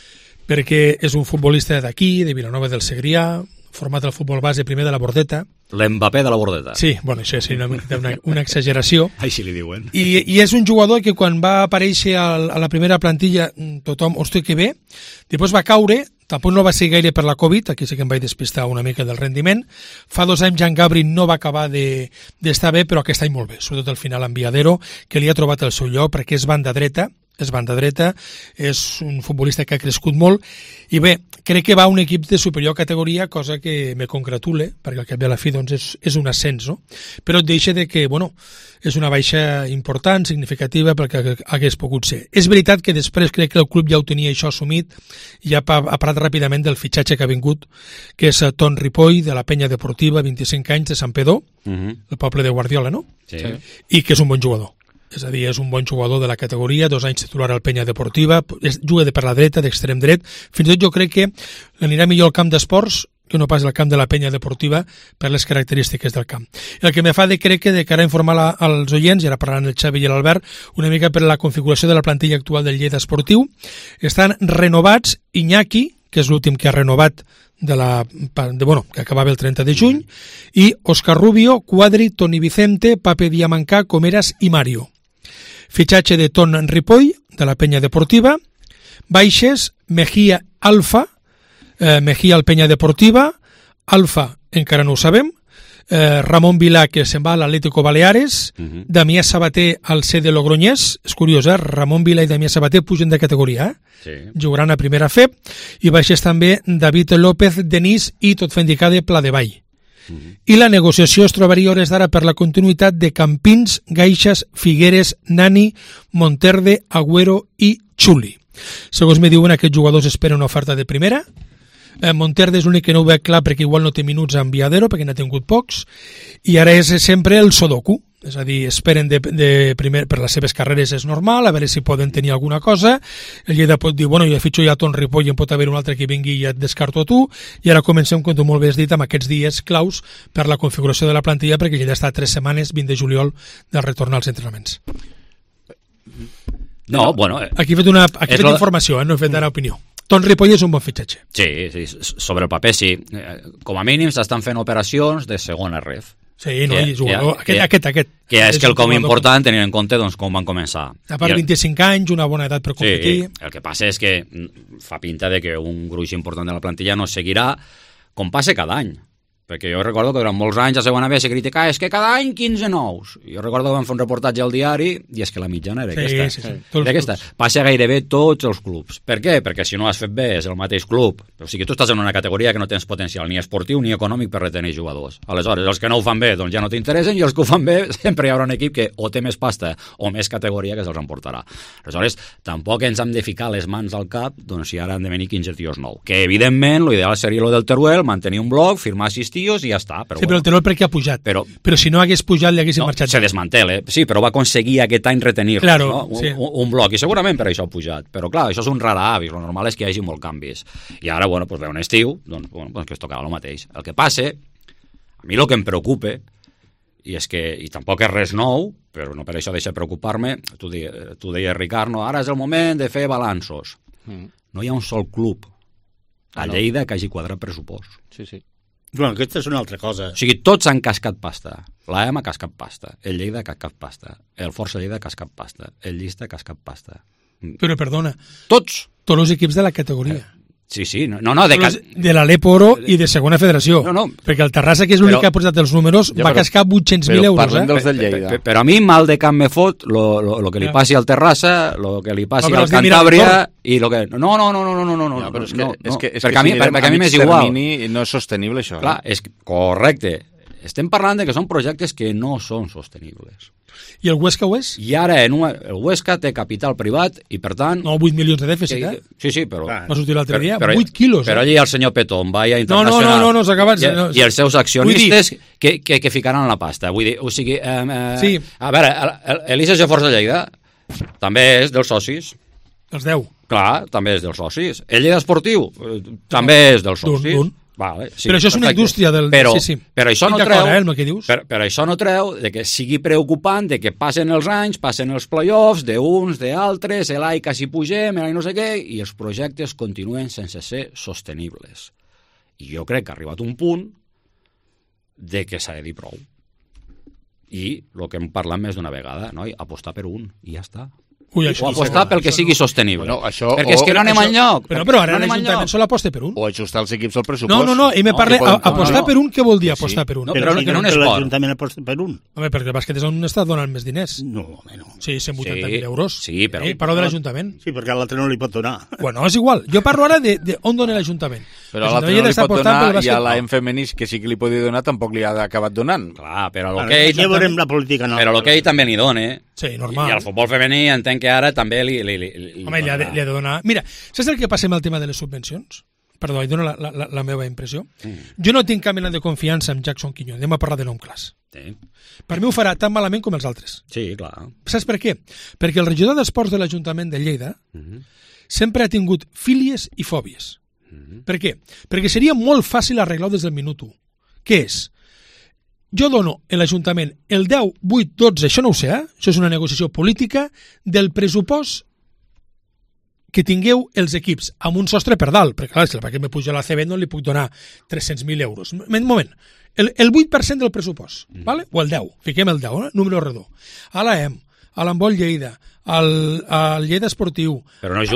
perquè és un futbolista d'aquí, de Vilanova del Segrià, format al futbol base primer de la Bordeta. L'Mbappé de la Bordeta. Sí, bueno, això és una, una, una exageració. Així li diuen. I, I és un jugador que quan va aparèixer al, a la primera plantilla tothom, hosti, que bé, després va caure, tampoc no va ser gaire per la Covid, aquí sí que em vaig despistar una mica del rendiment. Fa dos anys Jan Gabri no va acabar d'estar de, bé, però aquest any molt bé, sobretot al final amb Viadero, que li ha trobat el seu lloc perquè és banda dreta, és banda dreta, és un futbolista que ha crescut molt, i bé, crec que va a un equip de superior categoria, cosa que me congratule, perquè al cap i a la fi doncs, és, és un ascens, no? Però et deixa de que, bueno, és una baixa important, significativa, perquè hagués pogut ser. És veritat que després crec que el club ja ho tenia això assumit, i ja ha parat ràpidament del fitxatge que ha vingut, que és Ton Ripoll, de la Penya Deportiva, vint-i-cinc anys, de Sant Pedó, uh-huh. el poble de Guardiola, no? Sí. I que és un bon jugador. És a dir, és un bon jugador de la categoria, dos anys titular al Penya Deportiva, juga de per la dreta, d'extrem dret, fins i tot jo crec que anirà millor al camp d'esports que no pas al camp de la Penya Deportiva per les característiques del camp. El que me fa de crec que de cara a informar la, als oients, i ara parlant el Xavi i l'Albert, una mica per la configuració de la plantilla actual del Lleida Esportiu, estan renovats Iñaki, que és l'últim que ha renovat de la, de, bueno, que acabava el trenta de juny, i Òscar Rubio, Quadri, Toni Vicente, Pape Diamancà, Comeras i Mario. Fitxatge de Ton Ripoll, de la Penya Deportiva, baixes, Mejía Alfa, eh, Mejía al Peña Deportiva, Alfa encara no ho sabem, eh, Ramon Vilà, que se'n va a l'Atlético Baleares, uh-huh. Damià Sabater al C de Logroñés, és curiós, eh? Ramon Vilà i Damià Sabater pugen de categoria, eh? Sí. Jugaran a primera F E P, i baixés també David López, Denis i tot fa indicar de Pla de Vall. Uh-huh. I la negociació es trobaria hores d'ara per la continuïtat de Campins, Gaixas, Figueres, Nani, Monterde, Agüero i Xuli. Segons me diuen, aquests jugadors esperen una oferta de primera. Eh, Monterde és l'únic que no ho veig clar perquè igual no té minuts a Enviadero, perquè n'ha tingut pocs, i ara és sempre el Sudoku, és a dir, esperen de, de primer, per les seves carreres és normal, a veure si poden tenir alguna cosa. El Lleida pot dir, bueno, jo fitxo ja Ton Ripoll i en pot haver un altre que vingui i ja et descarto a tu, i ara comencem, com tu molt bé has dit, amb aquests dies claus per la configuració de la plantilla, perquè el Lleida està tres setmanes, vint de juliol, del retorn als entrenaments. No, bueno... Eh, aquí he fet, una, aquí he fet lo... informació, eh, no he fet ara opinió. Ton Ripoll és un bon fitxatge. Sí, sí, sobre el paper sí. Com a mínim s'estan fent operacions de segona ref. Sí, no, que, jugador, que, aquest, aquest, aquest. Que és, és que el com important tenint en compte doncs, com van començar. A part, vint-i-cinc anys, una bona edat per competir. Sí, el que passa és que fa pinta de que un gruix important de la plantilla no seguirà com passa cada any. Perquè jo recordo que durant molts anys a segona B se criticava és que cada any quinze nous. Jo recordo que vam fer un reportatge al diari i és que la mitjana era sí, aquesta. Sí, sí. Era aquesta. Passa gairebé tots els clubs. Per què? Perquè si no has fet bé és el mateix club. O sigui, tu estàs en una categoria que no tens potencial ni esportiu ni econòmic per retenir jugadors. Aleshores, els que no ho fan bé doncs ja no t'interessen i els que ho fan bé sempre hi haurà un equip que o té més pasta o més categoria que se'ls emportarà. Aleshores, tampoc ens hem de ficar les mans al cap doncs si ara han de venir quinze tios nous. Que evidentment l'ideal seria lo del Teruel, mantenir un blog, firmar sis tios i ja està. Però sí, bueno. Però el Teruel perquè ha pujat. Però, però si no hagués pujat, li haguessin no, marxat. Se desmantela, eh? Sí, però va aconseguir aquest any retenir claro, no? un, sí. un, un bloc, i segurament per això ha pujat. Però clar, això és un rara avis, el normal és que hi hagi molt canvis. I ara, bueno, pues ve un estiu, doncs, bueno, pues que es tocarà el mateix. El que passa, a mi el que em preocupa, i és que, i tampoc és res nou, però no per això deixa preocupar-me, tu, de, tu deies, Ricard, no, ara és el moment de fer balanços. Mm. No hi ha un sol club a Lleida que hagi quadrat pressupost. Sí, sí. Bueno, aquesta és una altra cosa. O sigui, tots han cascat pasta. L'A M ha cascat pasta, el Lleida ha cascat pasta, el Força Lleida ha cascat pasta, el Llista ha cascat pasta. Però, perdona, tots tots els equips de la categoria. Eh, sí, sí, no, no, de, ca... de l'Alep Oro i de segona federació. No, no. Perquè el Terrassa, que és l'únic que ha posat els números, ja, va però, cascar vuit-cents mil euros. Parlem eh? dels del Lleida. Però, però a mi mal de camp me fot lo, lo, lo que li passi al Terrassa, lo que li passi no, al Cantàbria i lo que... No, no, no, no, no, no, no, no, però és que, no, és que, és perquè que a mi, si perquè a mi m'és igual. No és sostenible, això. Clar, és correcte. Estem parlant de que són projectes que no són sostenibles. I el Huesca ho és? I ara en una, el Huesca té capital privat i per tant... No, vuit milions de dèficit, que, eh? Sí, sí, però... Va sortir l'altre dia, però, vuit quilos. Però eh? allí el senyor Petón va a internacional... No, no, no, no, s'ha acabat. I, no, I els seus accionistes dir... que, que, que ficaran la pasta. Vull dir, o sigui... Eh, eh, sí. A veure, l'I C G Força Lleida també és dels socis. Els deu. Clar, també és dels socis. El Lleida Esportiu eh, també és dels socis. D'un, d'un. Vale, sí, però això és una perfecte. indústria del... Però, sí, sí. però això no treu... Eh, que dius? Per, però això no treu de que sigui preocupant, de que passen els anys, passen els play-offs, d'uns, d'altres, l'A I quasi pugem, l'A I no sé què, i els projectes continuen sense ser sostenibles. I jo crec que ha arribat un punt de que s'ha de dir prou. I el que hem parlat més d'una vegada, noi, apostar per un, i ja està. Ui, això o apostar pel que sigui sostenible. Bueno, això, perquè és que no anem enlloc. Però, però ara no l'Ajuntament sol aposta per un. O ajustar els equips al pressupost. No, no, no, i me parla, no, apostar no, no. per un, què vol dir apostar sí. per un? No, però, però si no, no, no l'Ajuntament aposta per un. Home, perquè el bàsquet és on està donant més diners. No, home, no. Sí, cent vuitanta mil euros. Sí, però... Eh, parlo de l'Ajuntament. Sí, perquè l'altre no li pot donar. Bueno, és igual. Jo parlo ara de, de on dona l'Ajuntament. Però l'altre no li pot donar i a l'A M femení, que sí que li podia donar, tampoc li ha acabat donant. Clar, però l'hoquei... Ja veurem la política. Però l'hoquei també n'hi dona. Sí, normal. I el futbol femení entenc que ara també li... li, li, li Home, li ha, de, li ha de donar... Mira, saps el que passa amb el tema de les subvencions? Perdó, hi dono la, la, la meva impressió. Mm. Jo no tinc cap mena de confiança en Jackson Quiñón. Anem a parlar de nom clars. Sí. Per mi ho farà tan malament com els altres. Sí, clar. Saps per què? Perquè el regidor d'Esports de l'Ajuntament de Lleida mm-hmm. sempre ha tingut fílies i fòbies. Mm-hmm. Per què? Perquè seria molt fàcil arreglar des del minut u. Què és? Jo dono a l'Ajuntament el deu, vuit, dotze, això no ho sé, eh? Això és una negociació política del pressupost que tingueu els equips amb un sostre per dalt, perquè clar, si el paquet me puja a la C B no li puc donar tres-cents mil euros. Un moment, el, el vuit per cent del pressupost, mm. vale? O el deu, fiquem el deu, eh? Número redó. A l'A E M, a l'Handbol Lleida, al, al Lleida Esportiu... Però no és just.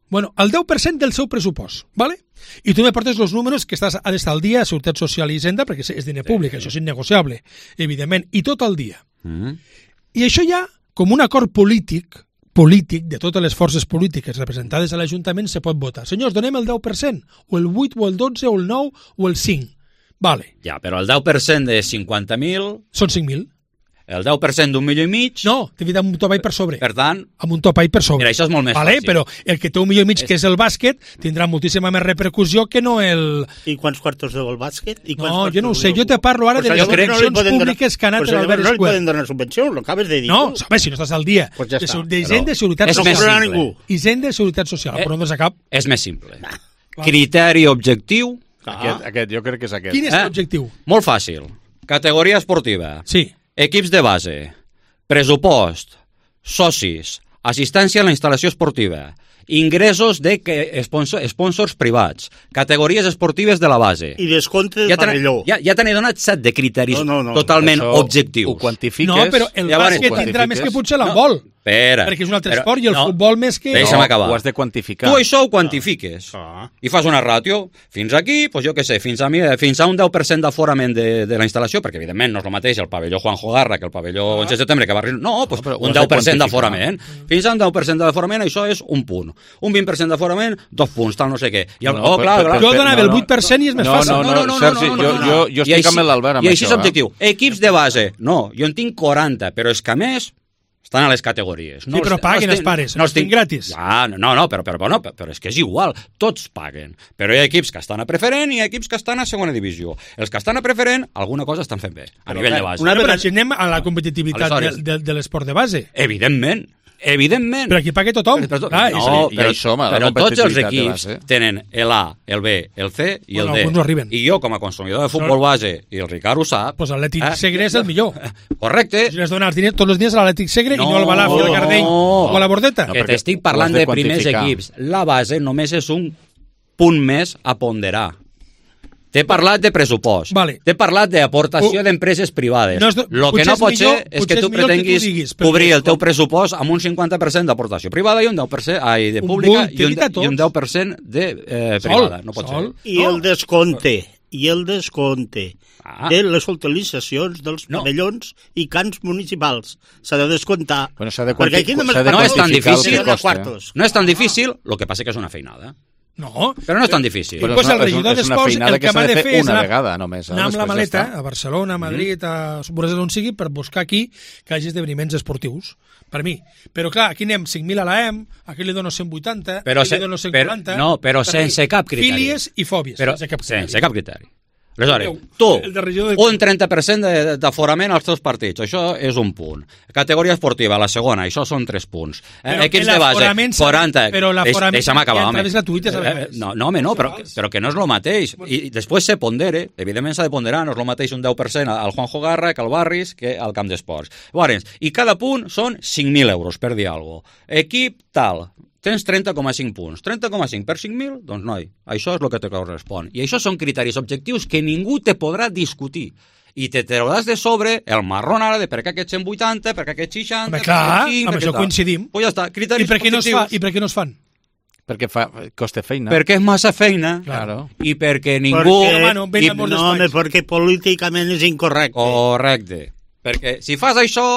Bueno, el deu per cent del seu pressupost, ¿vale? I tu me portes els números que estàs ha d'estar al dia a Seguretat Social i Hisenda, perquè és diner públic, sí, sí. Això és innegociable, evidentment, i tot el dia. Mm. I això ja, com un acord polític, polític de totes les forces polítiques representades a l'Ajuntament, se pot votar. Senyors, donem el deu per cent, o el vuit, o el dotze, o el nou, o el cinc. Vale. Ja, però el deu per cent de cinquanta mil... Són cinc mil. El deu per cent d'un milió i mig... No, t'he dit amb un topall per sobre. Per tant... Amb un topall per sobre. Mira, això és molt més vale? fàcil. Però el que té un milió i mig, és... que és el bàsquet, tindrà moltíssima més repercussió que no el... I quants quartos deu el bàsquet? I no, jo no ho sé. Jo te parlo ara pues de les subvencions no públiques que ha anat pues a l'Albert no Square. No li poden donar subvencions, lo acabes de dir. No, sabes, si no estàs al dia. Pues ja està. De Hisenda de Seguretat Social. És més simple. Hisenda de Seguretat Social, però no és a cap. És més simple. Criteri objectiu... Aquest, aquest, jo crec que és aquest. Quin és eh? l'objectiu? Molt fàcil. Categoria esportiva. Sí. Equips de base. Pressupost. Socis. Assistència a la instal·lació esportiva. Ingressos de sponsor, sponsors privats. Categories esportives de la base. I descompte del ja pavelló. Ja, ja t'he donat set de criteris no, no, no. totalment Això objectius. Ho quantifiques... No, però el bàsquet tindrà més que potser l'handbol. No. Espera. Perquè és un altre però, esport i el no, futbol més que... Deixa'm acabar. Ho has de quantificar. Tu això ho quantifiques. Ah. I fas una ràtio. Fins aquí, pues jo què sé, fins a, mi, fins a un deu per cent d'aforament de, de la instal·lació, perquè evidentment no és el mateix el pavelló Juanjo Garra que el pavelló ah. onze de setembre que va... No, pues no, un deu per cent d'aforament. Fins a un deu per cent d'aforament, això és un punt. Un vint per cent d'aforament, dos punts, tal no sé què. I el, no, oh, clar, clar, jo donava el vuit per cent i és més no, fàcil. No, no, no, no, Sergi, jo, jo, jo estic amb l'Albert amb I això. així és objectiu. Equips de base. No, jo en tinc quaranta, però és que a més... estan a les categories. No sí, però els, paguen no els pares, no els tinc gratis. Ja, no, no, però, però, però, però és que és igual, tots paguen. Però hi ha equips que estan a preferent i hi ha equips que estan a segona divisió. Els que estan a preferent, alguna cosa estan fent bé, a però nivell de base. Una però si anem a la competitivitat de, de, de l'esport de base. Evidentment. Evidentment. Però aquí paga tothom. Però, ah, no, però, som, però tots els equips tenen l'A, el B, el C i el bueno, D. No I jo, com a consumidor de futbol base, i el Ricard ho sap... Pues l'Atlètic eh? Segre és el millor. Correcte. Si les dones els diners tots els dies a l'Atlètic Segre no, i no al Balafio, al Gardeny no. o a la Bordeta. No, que t'estic parlant de, de primers equips. La base només és un punt més a ponderar. T'he parlat de pressupost, vale. T'he parlat d'aportació uh, d'empreses privades. No, lo que no pot millor, ser és que tu pretenguis que tu diguis, cobrir el teu pressupost amb un cinquanta per cent d'aportació privada i un deu per cent ai, de pública un i, un, i un deu per cent de eh, privada. No pot sol. ser. I no. el descompte, i el descompte ah. de les utilitzacions dels no. pavellons i cants municipals. S'ha de descomptar. Bueno, s'ha de perquè aquí no, no és tan difícil. No és tan difícil, el que passa que és una feinada. No, però no és tan difícil. Però pues el regidor d'esports el que m'ha de fer és una vegada només. Anar amb la maleta a Barcelona, a Madrid, a Suborès on sigui, per buscar aquí que hi hagi esdeveniments esportius. Per mi. Però clar, aquí anem cinc mil a l'A E M, aquí li dono cent vuitanta, però aquí se, li dono cent quaranta... Per, no, però sense cap criteri. Fílies i fòbies. Però sense cap criteri. Sense cap criteri. Aleshores, tu, un trenta per cent d'aforament als teus partits, això és un punt. Categoria esportiva, la segona, això són tres punts. Eh, equips de base, quaranta. Però l'aforament deixa'm acabar, home. gratuïtes a eh, no, no, home, no, però, però que no és el mateix. I després se pondere, evidentment s'ha de ponderar, no és el mateix un deu per cent al Juanjo Garra que al Barris que al camp d'esports. Llavors, i cada punt són cinc mil euros, per dir alguna cosa. Equip tal, tens trenta coma cinc punts. trenta coma cinc per cinc mil? Doncs noi, això és el que te correspon. I això són criteris objectius que ningú te podrà discutir. I te trauràs de sobre el marrón ara de per què aquests cent vuitanta, per què aquests seixanta... Home, clar, amb això coincidim. Pues ja està, criteris I per què no es fa? objectius. I per què no es fan? Perquè fa, costa feina. Perquè és massa feina. Claro. I perquè ningú... Perquè, Mano, i, no, home, perquè políticament és incorrecte. Correcte. Perquè si fas això,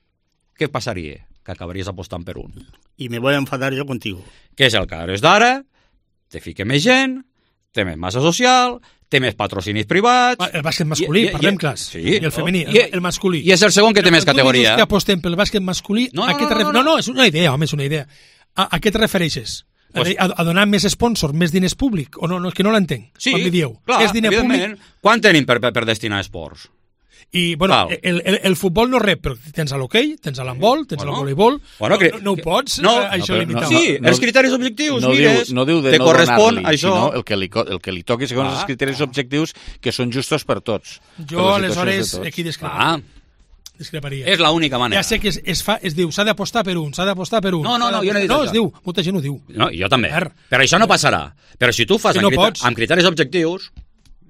què passaria? Que acabaries apostant per un. I me voy a enfadar jo contigo. Què és el que és d'ara? Te fica més gent, té més massa social, té més patrocinis privats... El bàsquet masculí, i, parlem i, clars. Sí, I el femení, i, el, el masculí. I és el segon que té més categoria. Tu dius que apostem pel bàsquet masculí... No, no, a què te no, no, no, no, és una idea, home, és una idea. A, a què te refereixes? Pues, a, a donar més sponsors, més diners públic? O no, no és que no l'entenc. Sí, quan li dieu. clar, és diner evidentment. Públic? Quant tenim per, per, per destinar a esports? I, bueno, el, el, el futbol no rep, però tens a l'hoquei, tens a l'handbol, tens bueno, al voleibol, bueno, no, no, no ho pots, no, eh, això no, limitar. No, sí, no, els criteris objectius, no mires, diu, no diu de te no correspon això. Sinó el que li, el que li toqui segons ah, els criteris objectius que són justos per tots. Jo, aleshores, aquí discreparia. Ah. discreparia. És l'única manera. Ja sé que es, es, fa, es diu, s'ha d'apostar per un, s'ha d'apostar per un. No, no, no, jo no he dit no, això. es diu, molta gent ho diu. No, jo també. Per, però això no passarà. Però si tu fas amb, no criteris, amb criteris objectius...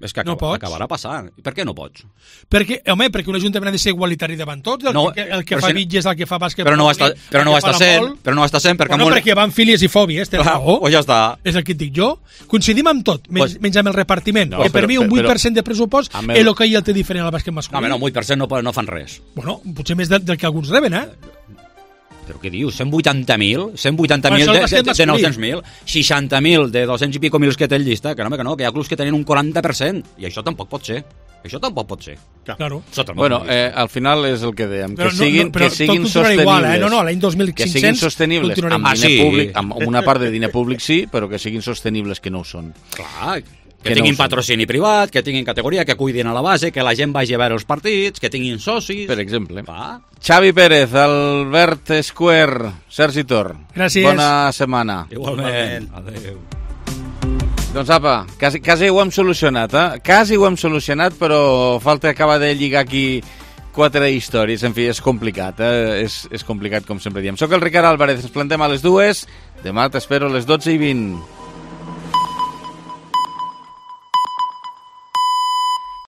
És que no acaba, acabarà passant. Per què no pots? Perquè, home, perquè un ajuntament ha de ser igualitari davant tots. El, no, que, el que fa si... Vitges, el que fa bàsquet... Però no ho està, però no ho està sent, però no ho està sent perquè... Bueno, molt... perquè van fílies i fòbies, té raó. O ja està. És el que et dic jo. Coincidim amb tot, menys, pues... menys amb el repartiment. No, que per però, mi un vuit per cent de pressupost el... és el que ell té diferent al bàsquet masculí. No, no, un vuit per cent no, no fan res. Bueno, potser més del, del que alguns reben, eh? Però què dius? cent vuitanta mil? cent vuitanta mil de, de, de nou-cents mil? seixanta mil de dos-cents i pico mils que té el llista? Que no, que no, que hi ha clubs que tenen un quaranta per cent. I això tampoc pot ser. Això tampoc pot ser. Claro. Bueno, eh, al final és el que dèiem, que siguin, no, no, que siguin sostenibles. Igual, eh? No, no, l'any dos mil cinc-cents que siguin sostenibles amb, ah, diner sí. públic, amb una part de diner públic sí, però que siguin sostenibles, que no ho són. Clar, que, que tinguin no patrocini privat, que tinguin categoria, que cuidin a la base, que la gent vagi a veure els partits, que tinguin socis... Per exemple. Va. Xavi Pérez, Albert Square, Sergi Tor. Gràcies. Bona setmana. Igualment. Adéu. Doncs apa, quasi, quasi ho hem solucionat, eh? Quasi ho hem solucionat, però falta acabar de lligar aquí quatre històries. En fi, és complicat, eh? És, és complicat, com sempre diem. Soc el Ricard Álvarez, ens plantem a les dues. Demà t'espero a les dotze i vint.